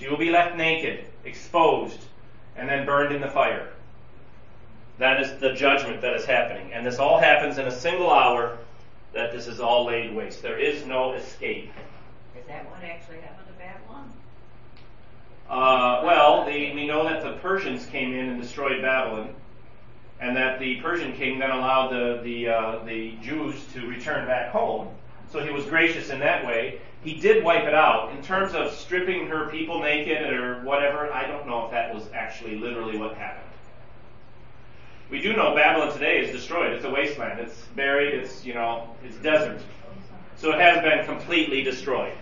You will be left naked, exposed, and then burned in the fire. That is the judgment that is happening. And this all happens in a single hour, that this is all laid waste. There is no escape. Is that what actually happened to Babylon? Uh, well, the, we know that the Persians came in and destroyed Babylon, and that the Persian king then allowed the the, uh, the Jews to return back home. So he was gracious in that way. He did wipe it out. In terms of stripping her people naked or whatever, I don't know if that was actually literally what happened. We do know Babylon today is destroyed. It's a wasteland. It's buried. It's, you know, it's desert. So it has been completely destroyed.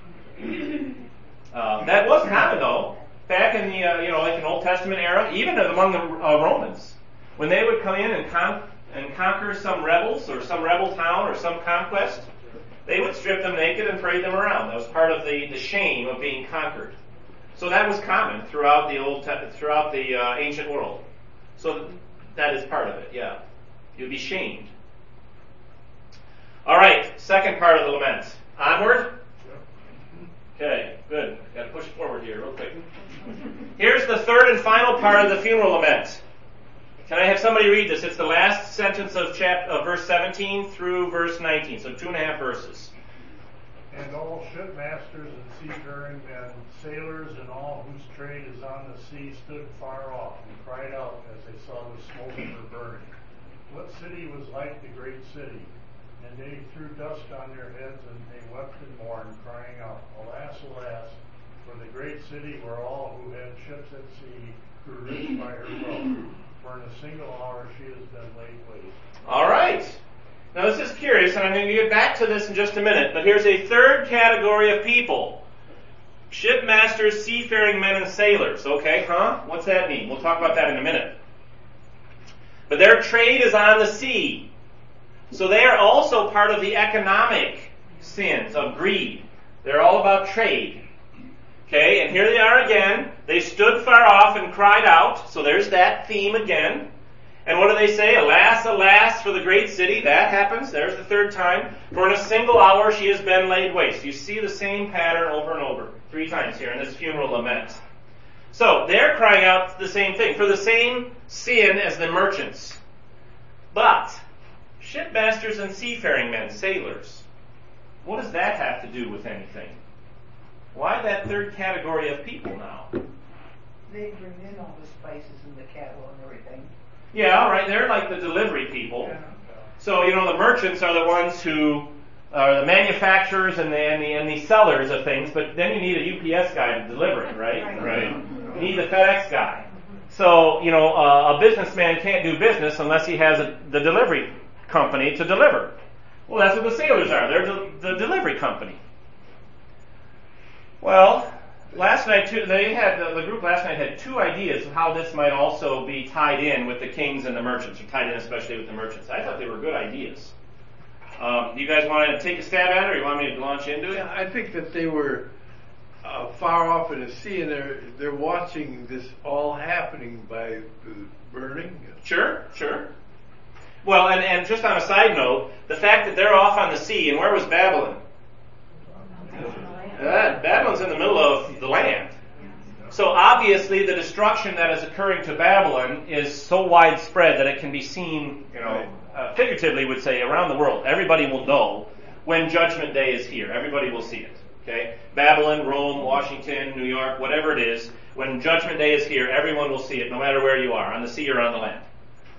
Uh, that was common, though, back in the, uh, you know, like an Old Testament era, even among the uh, Romans. When they would come in and, con- and conquer some rebels or some rebel town or some conquest, they would strip them naked and parade them around. That was part of the, the shame of being conquered. So that was common throughout the old, te- throughout the uh, ancient world. So that is part of it, yeah. You'd be shamed. All right, second part of the lament. Onward? Okay, good. Got to push forward here real quick. Here's the third and final part of the funeral lament. Can I have somebody read this? It's the last sentence of chapter of verse seventeen through verse nineteen, so two and a half verses. And all shipmasters and seafaring men, sailors, and all whose trade is on the sea stood far off and cried out as they saw the smoke of her burning. What city was like the great city? And they threw dust on their heads, and they wept and mourned, crying out, Alas, alas, for the great city where all who had ships at sea grew rich by her wealth. For in a single hour she has been laid waste. All right. Now this is curious, and I'm going to get back to this in just a minute, but here's a third category of people. Shipmasters, seafaring men, and sailors. Okay, huh? What's that mean? We'll talk about that in a minute. But their trade is on the sea. So they are also part of the economic sins of greed. They're all about trade. Okay, and here they are again. They stood far off and cried out. So there's that theme again. And what do they say? Alas, alas, for the great city. That happens. There's the third time. For in a single hour she has been laid waste. You see the same pattern over and over. Three times here in this funeral lament. So they're crying out the same thing. For the same sin as the merchants. But shipmasters and seafaring men, sailors, what does that have to do with anything? Why that third category of people now? They bring in all the spices and the cattle and everything. Yeah, all right, they're like the delivery people. Yeah. So, you know, the merchants are the ones who are the manufacturers and the, and the, and the sellers of things, but then you need a U P S guy to deliver it, right? Right. You need the FedEx guy. So, you know, uh, a businessman can't do business unless he has a, the delivery company to deliver. Well, that's what the sailors are. They're the, the delivery company. Well, last night, too, they had the, the group last night had two ideas of how this might also be tied in with the kings and the merchants, or tied in especially with the merchants. I thought they were good ideas. Um, do you guys want to take a stab at it, or you want me to launch into it? Yeah, I think that they were uh, far off in the sea, and they're they're watching this all happening by the burning. Sure, sure. Well, and, and just on a side note, the fact that they're off on the sea, and where was Babylon? Uh, Babylon's in the middle of the land. So obviously the destruction that is occurring to Babylon is so widespread that it can be seen, you know, uh, figuratively would say, around the world. Everybody will know when Judgment Day is here. Everybody will see it. Okay? Babylon, Rome, Washington, New York, whatever it is, when Judgment Day is here, everyone will see it, no matter where you are, on the sea or on the land.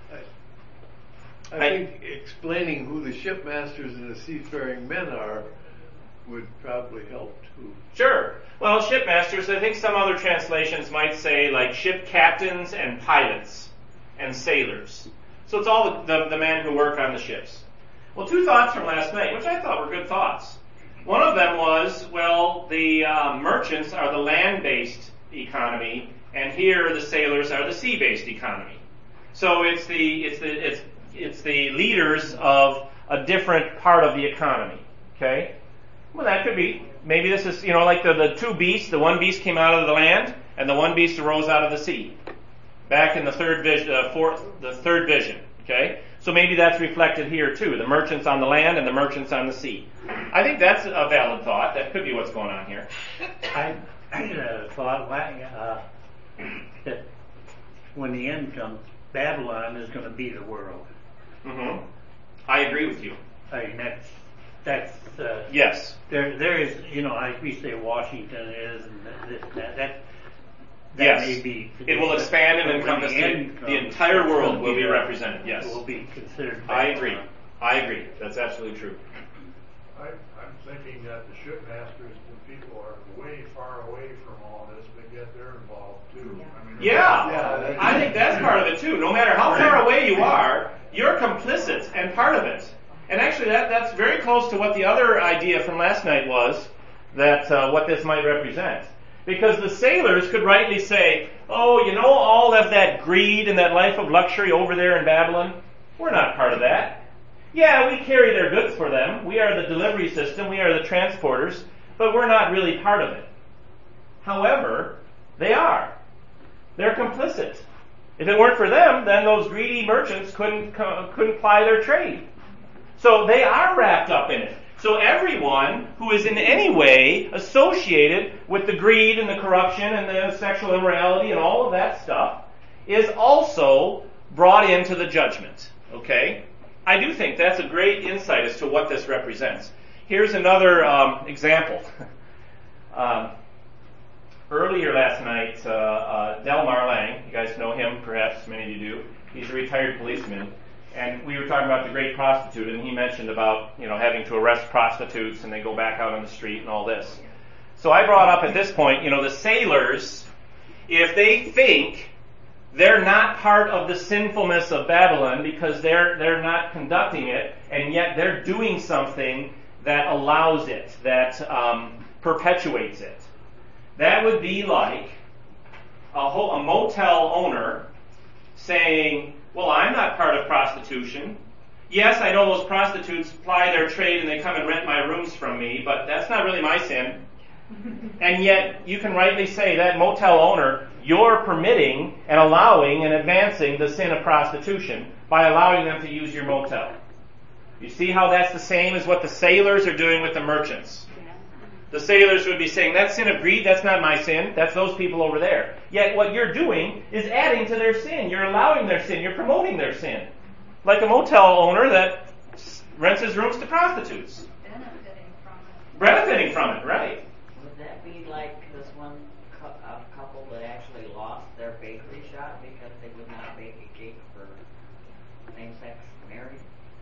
I think explaining who the shipmasters and the seafaring men are would probably help too. Sure. Well, shipmasters, I think some other translations might say like ship captains and pilots and sailors. So it's all the, the, the men who work on the ships. Well, two thoughts from last night, which I thought were good thoughts. One of them was, well, the uh, merchants are the land-based economy, and here the sailors are the sea-based economy. So it's the it's the it's it's the leaders of a different part of the economy. Okay. Well, that could be. Maybe this is, you know, like the, the two beasts. The one beast came out of the land, and the one beast arose out of the sea. Back in the third vision, uh, fourth, the third vision. Okay, so maybe that's reflected here too. The merchants on the land and the merchants on the sea. I think that's a valid thought. That could be what's going on here. I uh, thought uh, that when the end comes, Babylon is going to be the world. Mm-hmm. I agree with you. I mean, that's that's uh, yes. There there is, you know, like we say Washington is, and this and that. That, that yes. may be. It will expand and encompass the, the, the entire world will be represented. Yes. It will be considered. I agree. I agree. That's absolutely true. I, I'm thinking that the shipmasters and people are way far away from all this, but yet they're involved too. I mean, Yeah, Yeah, I think that's part of it too. No matter how far away you are, you're complicit and part of it. And actually, that that's very close to what the other idea from last night was, that uh, what this might represent. Because the sailors could rightly say, oh, you know, all of that greed and that life of luxury over there in Babylon, we're not part of that. Yeah, we carry their goods for them. We are the delivery system. We are the transporters. But we're not really part of it. However, they are. They're complicit. If it weren't for them, then those greedy merchants couldn't couldn't ply their trade. So they are wrapped up in it. So everyone who is in any way associated with the greed and the corruption and the sexual immorality and all of that stuff is also brought into the judgment. Okay? I do think that's a great insight as to what this represents. Here's another um, example. um, earlier last night, uh, uh, Delmar Lang, you guys know him, perhaps many of you do. He's a retired policeman. And we were talking about the great prostitute, and he mentioned about, you know, having to arrest prostitutes and they go back out on the street and all this. So I brought up at this point, you know, the sailors, if they think they're not part of the sinfulness of Babylon because they're they're not conducting it, and yet they're doing something that allows it, that um, perpetuates it. That would be like a, ho- a motel owner saying, well, I'm not part of prostitution. Yes, I know those prostitutes ply their trade and they come and rent my rooms from me, but that's not really my sin. And yet, you can rightly say that motel owner, you're permitting and allowing and advancing the sin of prostitution by allowing them to use your motel. You see how that's the same as what the sailors are doing with the merchants. The sailors would be saying, that sin of greed, that's not my sin. That's those people over there. Yet what you're doing is adding to their sin. You're allowing their sin. You're promoting their sin. Like a motel owner that rents his rooms to prostitutes. Benefiting from it. Benefiting from it, right. Would that be like this one cu- uh, couple that actually lost their bakery shop because they would not bake a cake for same-sex marriage?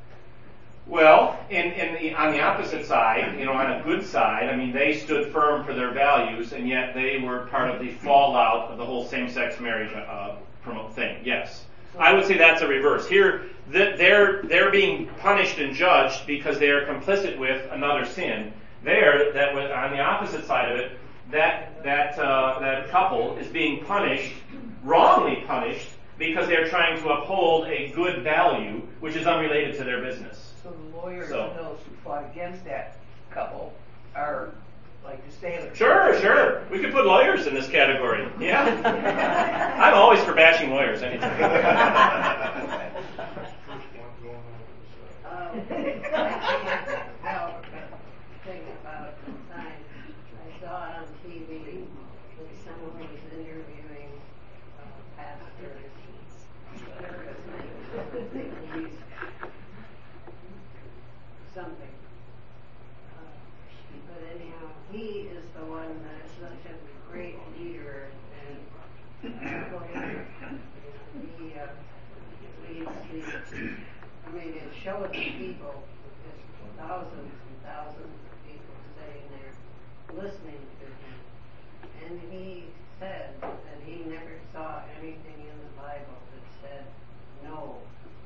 Well, in, in the, on the opposite side, you know, on a good side, I mean, they stood firm for their values, and yet they were part of the fallout of the whole same-sex marriage uh, promote thing. Yes, I would say that's a reverse. Here, they're they're being punished and judged because they are complicit with another sin. There, that was on the opposite side of it, that that uh, that couple is being punished, wrongly punished, because they're trying to uphold a good value which is unrelated to their business. So the lawyers So. and those who fought against that couple are like the sailors. Sure, sure. We could put lawyers in this category. Yeah. I'm always for bashing lawyers anytime. First one going over the side. Um, well, thing about the sign, I saw on T V that someone was interviewing uh, pastors, servicemen, something. Uh, but anyhow, he is the one that is such a great leader and uh, he uh, leads the, I mean, it shows the people, there's thousands and thousands of people sitting there listening to him. And he said that he never saw anything in the Bible that said no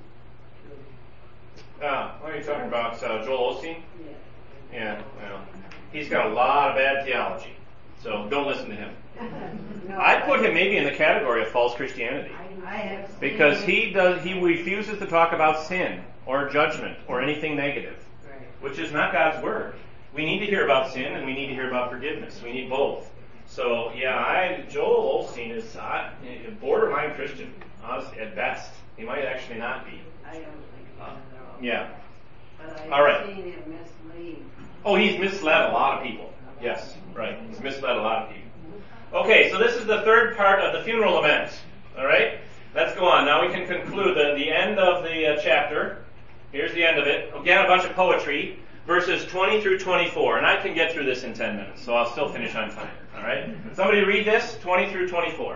to. Uh, what are you talking about, uh, Joel Osteen? Yeah. Yeah, well, he's got a lot of bad theology, so don't listen to him. No, I'd put him maybe in the category of false Christianity. I have seen Because him- he does, he refuses to talk about sin or judgment or anything negative, Right. which is not God's word. We need to hear about sin and we need to hear about forgiveness. We need both. So yeah, I Joel Osteen is uh, a borderline Christian, honestly, at best. He might actually not be. I don't think he Uh, is at all. yeah. But I've All right. seen him mislead. Oh, he's misled a lot of people. Yes, right. He's misled a lot of people. Okay, so this is the third part of the funeral lament. All right? Let's go on. Now we can conclude the, the end of the uh, chapter. Here's the end of it. Again, a bunch of poetry. Verses twenty through twenty-four. And I can get through this in ten minutes, so I'll still finish on time. All right? Somebody read this, twenty through twenty-four.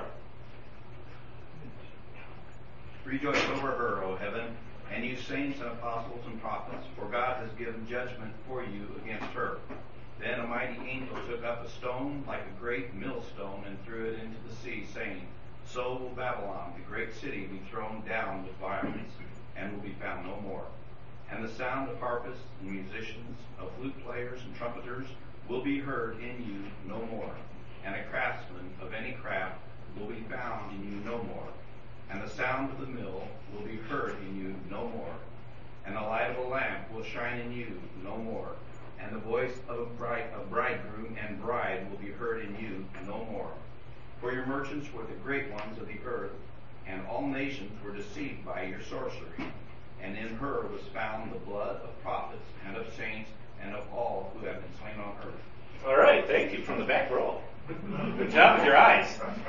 Rejoice over her, O heaven, and you saints and apostles and prophets, for God has given judgment for you against her. Then a mighty angel took up a stone like a great millstone and threw it into the sea, saying, So will Babylon, the great city, be thrown down with violence, and will be found no more. And the sound of harpists and musicians, of flute players and trumpeters, will be heard in you no more. And a craftsman of any craft will be found in you no more. And the sound of the mill will be heard in you no more. And the light of a lamp will shine in you no more. And the voice of a, bride, a bridegroom and bride will be heard in you no more. For your merchants were the great ones of the earth, and all nations were deceived by your sorcery. And in her was found the blood of prophets and of saints and of all who have been slain on earth. All right, thank you from the back row. Good job with your eyes.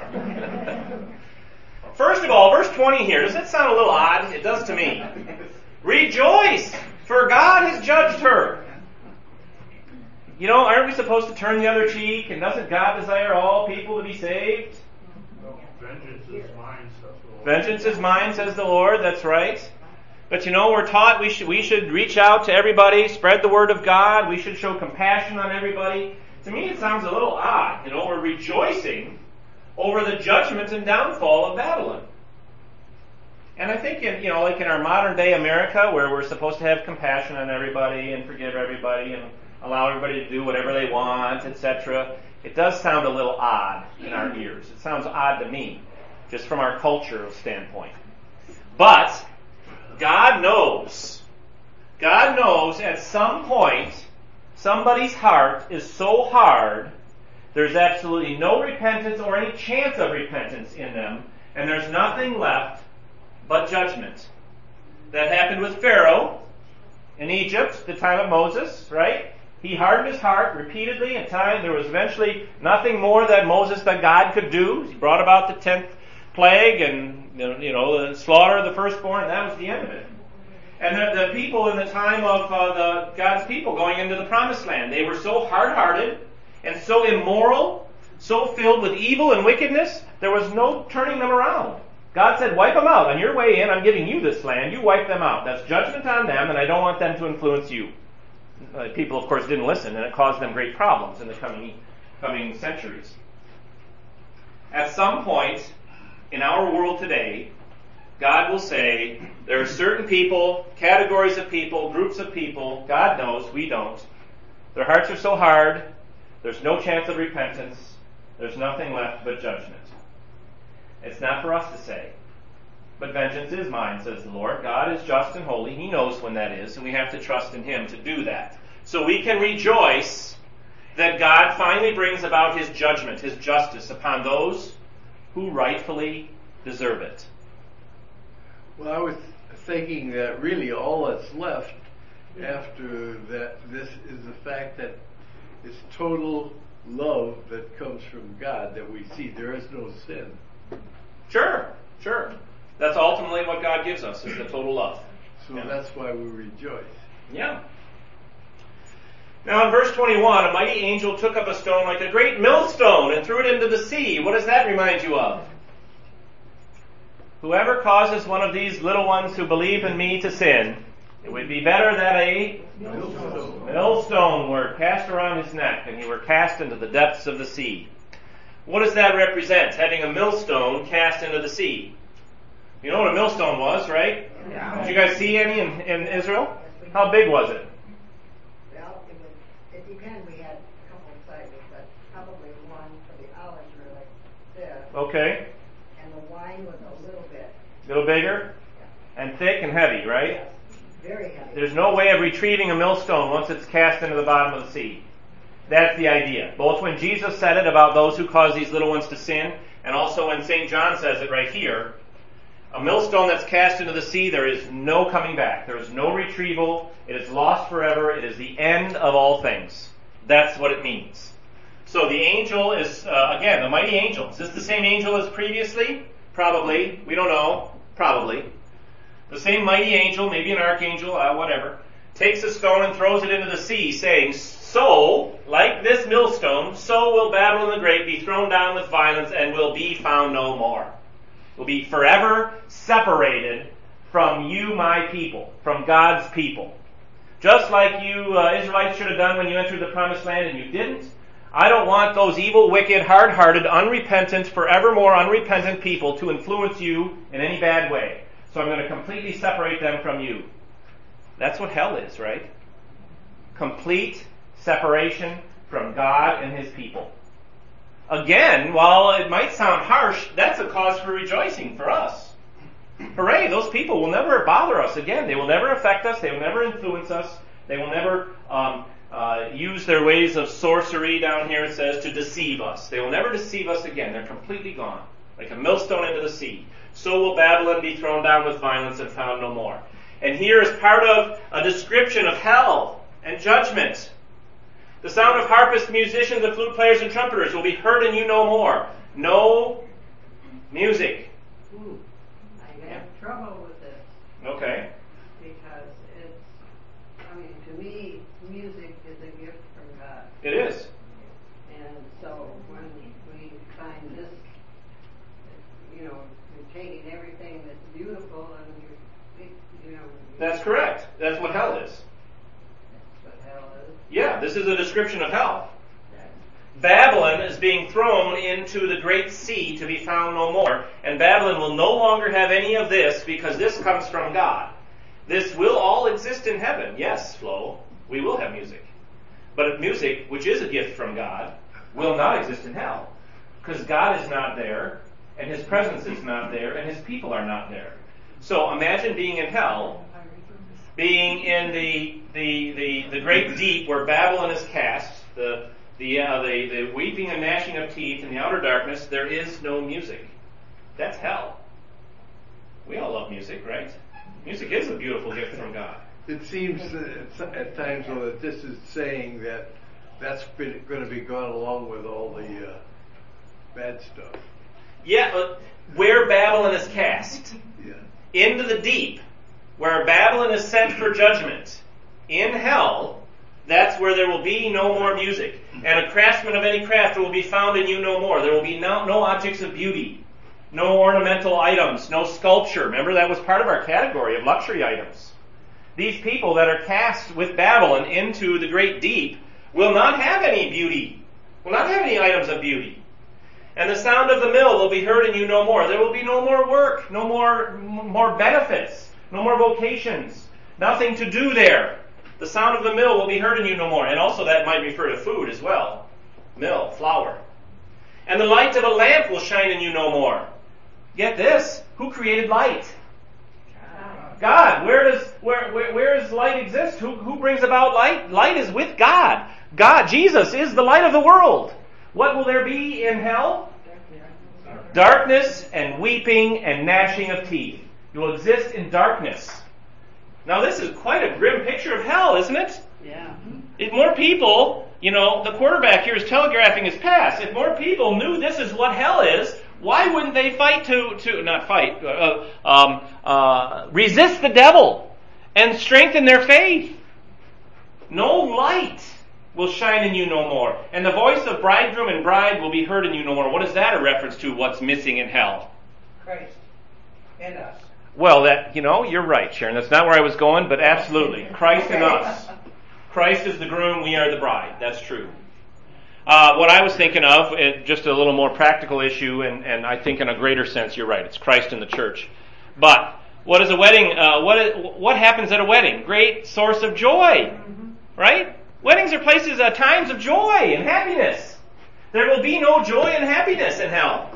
First of all, verse twenty here, does that sound a little odd? It does to me. Rejoice, for God has judged her. You know, aren't we supposed to turn the other cheek? And doesn't God desire all people to be saved? No, vengeance is mine, says the Lord. Vengeance is mine, says the Lord. That's right. But you know, we're taught we should we should reach out to everybody, spread the word of God. We should show compassion on everybody. To me, it sounds a little odd. You know, we're rejoicing over the judgment and downfall of Babylon. And I think, in, you know, like in our modern day America, where we're supposed to have compassion on everybody and forgive everybody and allow everybody to do whatever they want, et cetera, it does sound a little odd in our ears. It sounds odd to me, just from our cultural standpoint. But God knows. God knows at some point somebody's heart is so hard there's absolutely no repentance or any chance of repentance in them, and there's nothing left but judgment. That happened with Pharaoh in Egypt, the time of Moses, right? He hardened his heart repeatedly in time. There was eventually nothing more that Moses, that God could do. He brought about the tenth plague and, you know, the slaughter of the firstborn, and that was the end of it. And the, the people in the time of uh, the God's people going into the promised land, they were so hard-hearted and so immoral, so filled with evil and wickedness, there was no turning them around. God said, wipe them out. On your way in, I'm giving you this land. You wipe them out. That's judgment on them, and I don't want them to influence you. Uh, people, of course, didn't listen, and it caused them great problems in the coming, coming centuries. At some point in our world today, God will say, there are certain people, categories of people, groups of people, God knows, we don't. Their hearts are so hard, there's no chance of repentance, there's nothing left but judgment. It's not for us to say. But vengeance is mine, says the Lord. God is just and holy. He knows when that is, and we have to trust in Him to do that. So we can rejoice that God finally brings about His judgment, His justice upon those who rightfully deserve it. Well, I was thinking that really all that's left after that, this is the fact that it's total love that comes from God that we see. There is no sin. Sure, sure. That's ultimately what God gives us, is the total love. So Yeah. that's why we rejoice. Yeah. Now in verse twenty-one, a mighty angel took up a stone like a great millstone and threw it into the sea. What does that remind you of? Whoever causes one of these little ones who believe in me to sin, it would be better that a millstone, millstone were cast around his neck and he were cast into the depths of the sea. What does that represent, having a millstone cast into the sea? You know what a millstone was, right? Yeah. Did you guys see any in, in Israel? How big was it? Well, it would, it depends. We had a couple of sizes, but probably one for the olives were like this. Okay. And the wine was a little bit. A little bigger? And thick and heavy, right? Yes, very heavy. There's no way of retrieving a millstone once it's cast into the bottom of the sea. That's the idea. Both when Jesus said it about those who cause these little ones to sin, and also when Saint John says it right here, a millstone that's cast into the sea, there is no coming back. There is no retrieval. It is lost forever. It is the end of all things. That's what it means. So the angel is, uh, again, the mighty angel. Is this the same angel as previously? Probably. We don't know. Probably. The same mighty angel, maybe an archangel, uh, whatever, takes a stone and throws it into the sea, saying, so, like this millstone, so will Babylon the Great be thrown down with violence and will be found no more. Will be forever separated from you, my people, from God's people. Just like you uh, Israelites should have done when you entered the promised land and you didn't. I don't want those evil, wicked, hard-hearted, unrepentant, forevermore unrepentant people to influence you in any bad way. So I'm going to completely separate them from you. That's what hell is, right? Complete separation from God and His people. Again, while it might sound harsh, that's a cause for rejoicing for us. Hooray, those people will never bother us again. They will never affect us. They will never influence us. They will never um, uh, use their ways of sorcery, down here it says, to deceive us. They will never deceive us again. They're completely gone, like a millstone into the sea. So will Babylon be thrown down with violence and found no more. And here is part of a description of hell and judgment. The sound of harpists, musicians, and flute players and trumpeters will be heard in you no more. No music. Ooh, I have trouble with this. Okay. Because it's, I mean, to me, music is a gift from God. It is. And so when we find this, you know, you're taking everything that's beautiful and you're, you know. That's correct. That's what hell is. That's what hell is. Yeah, this is a description of hell. Babylon is being thrown into the great sea to be found no more, and Babylon will no longer have any of this because this comes from God. This will all exist in heaven. Yes, Flo, we will have music. But music, which is a gift from God, will not exist in hell because God is not there, and His presence is not there, and His people are not there. So imagine being in hell, being in the the the, the great deep where Babylon is cast, the the, uh, the the weeping and gnashing of teeth in the outer darkness. There is no music. That's hell. We all love music, right? Music is a beautiful gift from God. It seems that at times, though, that this is saying that that's been, going to be gone along with all the uh, bad stuff. Yeah, but where Babylon is cast, yeah. into the deep, where Babylon is sent for judgment, in hell, that's where there will be no more music. And a craftsman of any craft will be found in you no more. There will be no, no objects of beauty, no ornamental items, no sculpture. Remember, that was part of our category of luxury items. These people that are cast with Babylon into the great deep will not have any beauty, will not have any items of beauty. And the sound of the mill will be heard in you no more. There will be no more work, no more, more benefits, no more vocations, nothing to do there. The sound of the mill will be heard in you no more. And also that might refer to food as well. Mill, flour. And the light of a lamp will shine in you no more. Get this. Who created light? God. Where does where, where where does light exist? Who who brings about light? Light is with God. God, Jesus is the light of the world. What will there be in hell? Darkness and weeping and gnashing of teeth. You will exist in darkness. Now this is quite a grim picture of hell, isn't it? Yeah. If more people, you know, the quarterback here is telegraphing his pass. If more people knew this is what hell is, why wouldn't they fight to, to not fight, uh, um, uh, resist the devil and strengthen their faith? No light will shine in you no more. And the voice of bridegroom and bride will be heard in you no more. What is that a reference to? What's missing in hell? Christ in us. Well, that, you know, you're right, Sharon. That's not where I was going, but absolutely. Christ in us. Christ is the groom, we are the bride. That's true. Uh, what I was thinking of, it, just a little more practical issue, and, and I think in a greater sense, you're right. It's Christ in the church. But what is a wedding? Uh, what is, what happens at a wedding? Great source of joy, right? Weddings are places, uh, times of joy and happiness. There will be no joy and happiness in hell.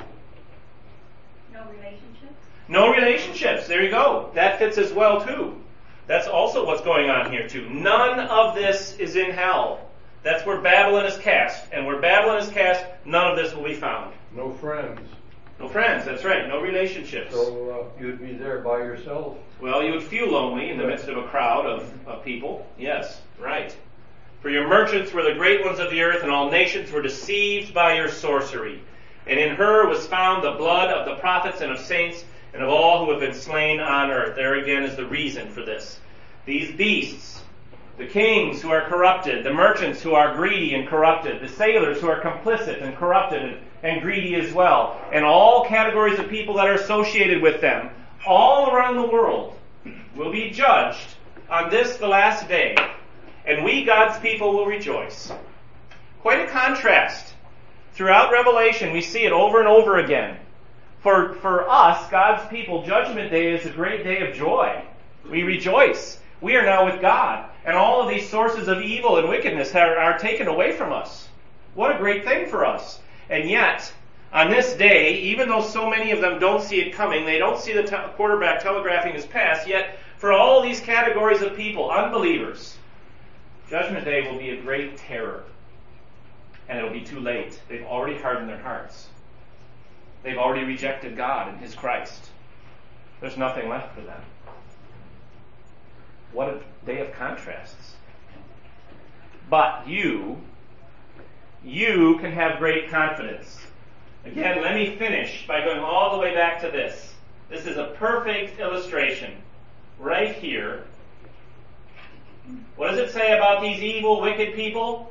No relationships? No relationships. There you go. That fits as well too. That's also what's going on here too. None of this is in hell. That's where Babylon is cast. And where Babylon is cast, none of this will be found. No friends. No friends, that's right. No relationships. So uh, you'd be there by yourself. Well, you would feel lonely in the midst of a crowd of, of people. Yes, right. For your merchants were the great ones of the earth, and all nations were deceived by your sorcery. And in her was found the blood of the prophets and of saints, and of all who have been slain on earth. There again is the reason for this. These beasts, the kings who are corrupted, the merchants who are greedy and corrupted, the sailors who are complicit and corrupted and, and greedy as well, and all categories of people that are associated with them, all around the world, will be judged on this, the last day, and we, God's people, will rejoice. Quite a contrast. Throughout Revelation, we see it over and over again. For, for us, God's people, Judgment Day is a great day of joy. We rejoice. We are now with God. And all of these sources of evil and wickedness are, are taken away from us. What a great thing for us. And yet, on this day, even though so many of them don't see it coming, they don't see the te- quarterback telegraphing his pass, yet for all these categories of people, unbelievers, Judgment Day will be a great terror. And it'll be too late. They've already hardened their hearts. They've already rejected God and His Christ. There's nothing left for them. What a day of contrasts. But you, you can have great confidence. Again, let me finish by going all the way back to this. This is a perfect illustration. Right here. What does it say about these evil, wicked people?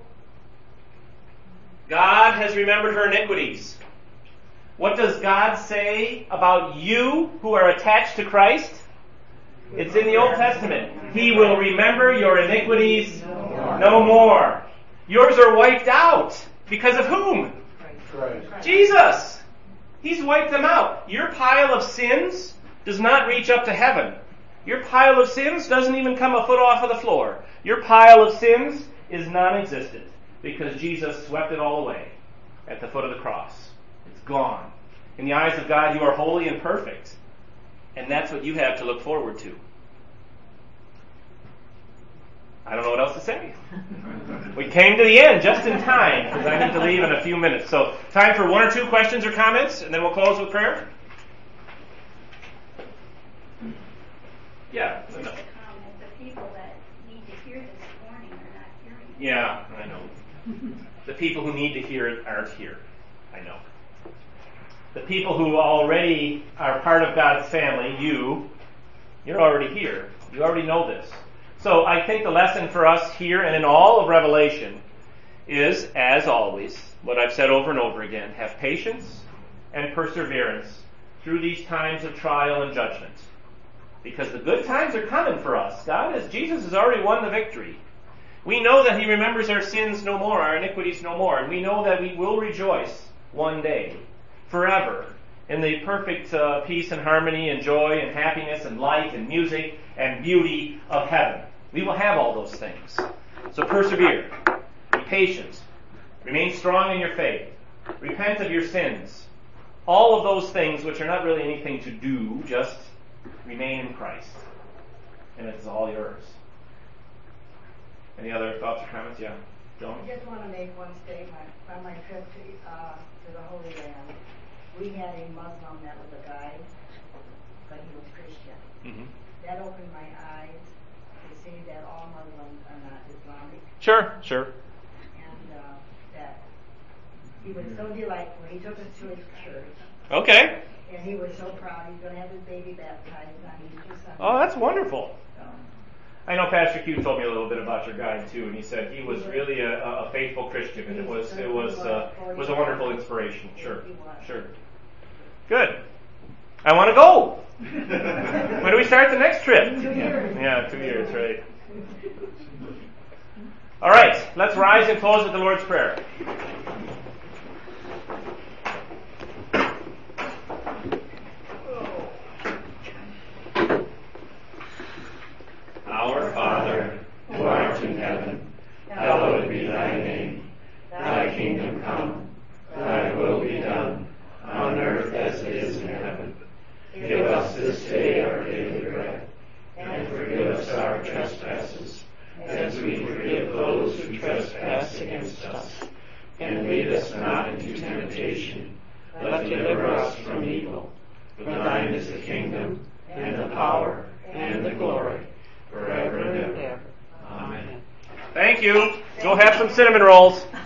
God has remembered her iniquities. What does God say about you who are attached to Christ? It's in the Old Testament. He will remember your iniquities no more. Yours are wiped out. Because of whom? Christ. Jesus. He's wiped them out. Your pile of sins does not reach up to heaven. Your pile of sins doesn't even come a foot off of the floor. Your pile of sins is non-existent because Jesus swept it all away at the foot of the cross. It's gone. In the eyes of God, you are holy and perfect. And that's what you have to look forward to. I don't know what else to say. We came to the end just in time because I need to leave in a few minutes. So time for one or two questions or comments, and then we'll close with prayer. Yeah. Just a comment. The people that need to hear this warning are not hearing it. Yeah, I know. The people who need to hear it aren't here. I know. The people who already are part of God's family, you, you're already here. You already know this. So I think the lesson for us here and in all of Revelation is, as always, what I've said over and over again, have patience and perseverance through these times of trial and judgment. Because the good times are coming for us. God is, Jesus has already won the victory. We know that He remembers our sins no more, our iniquities no more, and we know that we will rejoice one day, forever, in the perfect uh, peace and harmony and joy and happiness and light and music and beauty of heaven. We will have all those things. So persevere. Be patient. Remain strong in your faith. Repent of your sins. All of those things which are not really anything to do, just remain in Christ. And it is all yours. Any other thoughts or comments? Yeah. John? I just want to make one statement. On my trip to, uh, to the Holy Land, we had a Muslim that was a guide, but he was Christian. Mm-hmm. That opened my eyes to see that all Muslims are not Islamic. Sure, sure. And uh, that he was so delightful. He took us to his church. Okay. And he was so proud. He's going to have his baby baptized on Easter Sunday. Oh, that's wonderful. So, I know Pastor Q told me a little bit about your guide too, and he said he was really a, a faithful Christian, and it was it was uh, was a wonderful inspiration. Sure, sure. Good. I want to go. When do we start the next trip? Two years. Yeah, two years, right. All right, let's rise and close with the Lord's Prayer. Our Father, who art in heaven, hallowed be thy name. Thy kingdom come, thy will be done, on earth as it is in heaven. Give us this day our daily bread, and forgive us our trespasses, as we forgive those who trespass against us. And lead us not into temptation, but deliver us from evil. For thine is the kingdom, and the power, and the glory, forever and ever. Amen. Thank you. have some cinnamon rolls.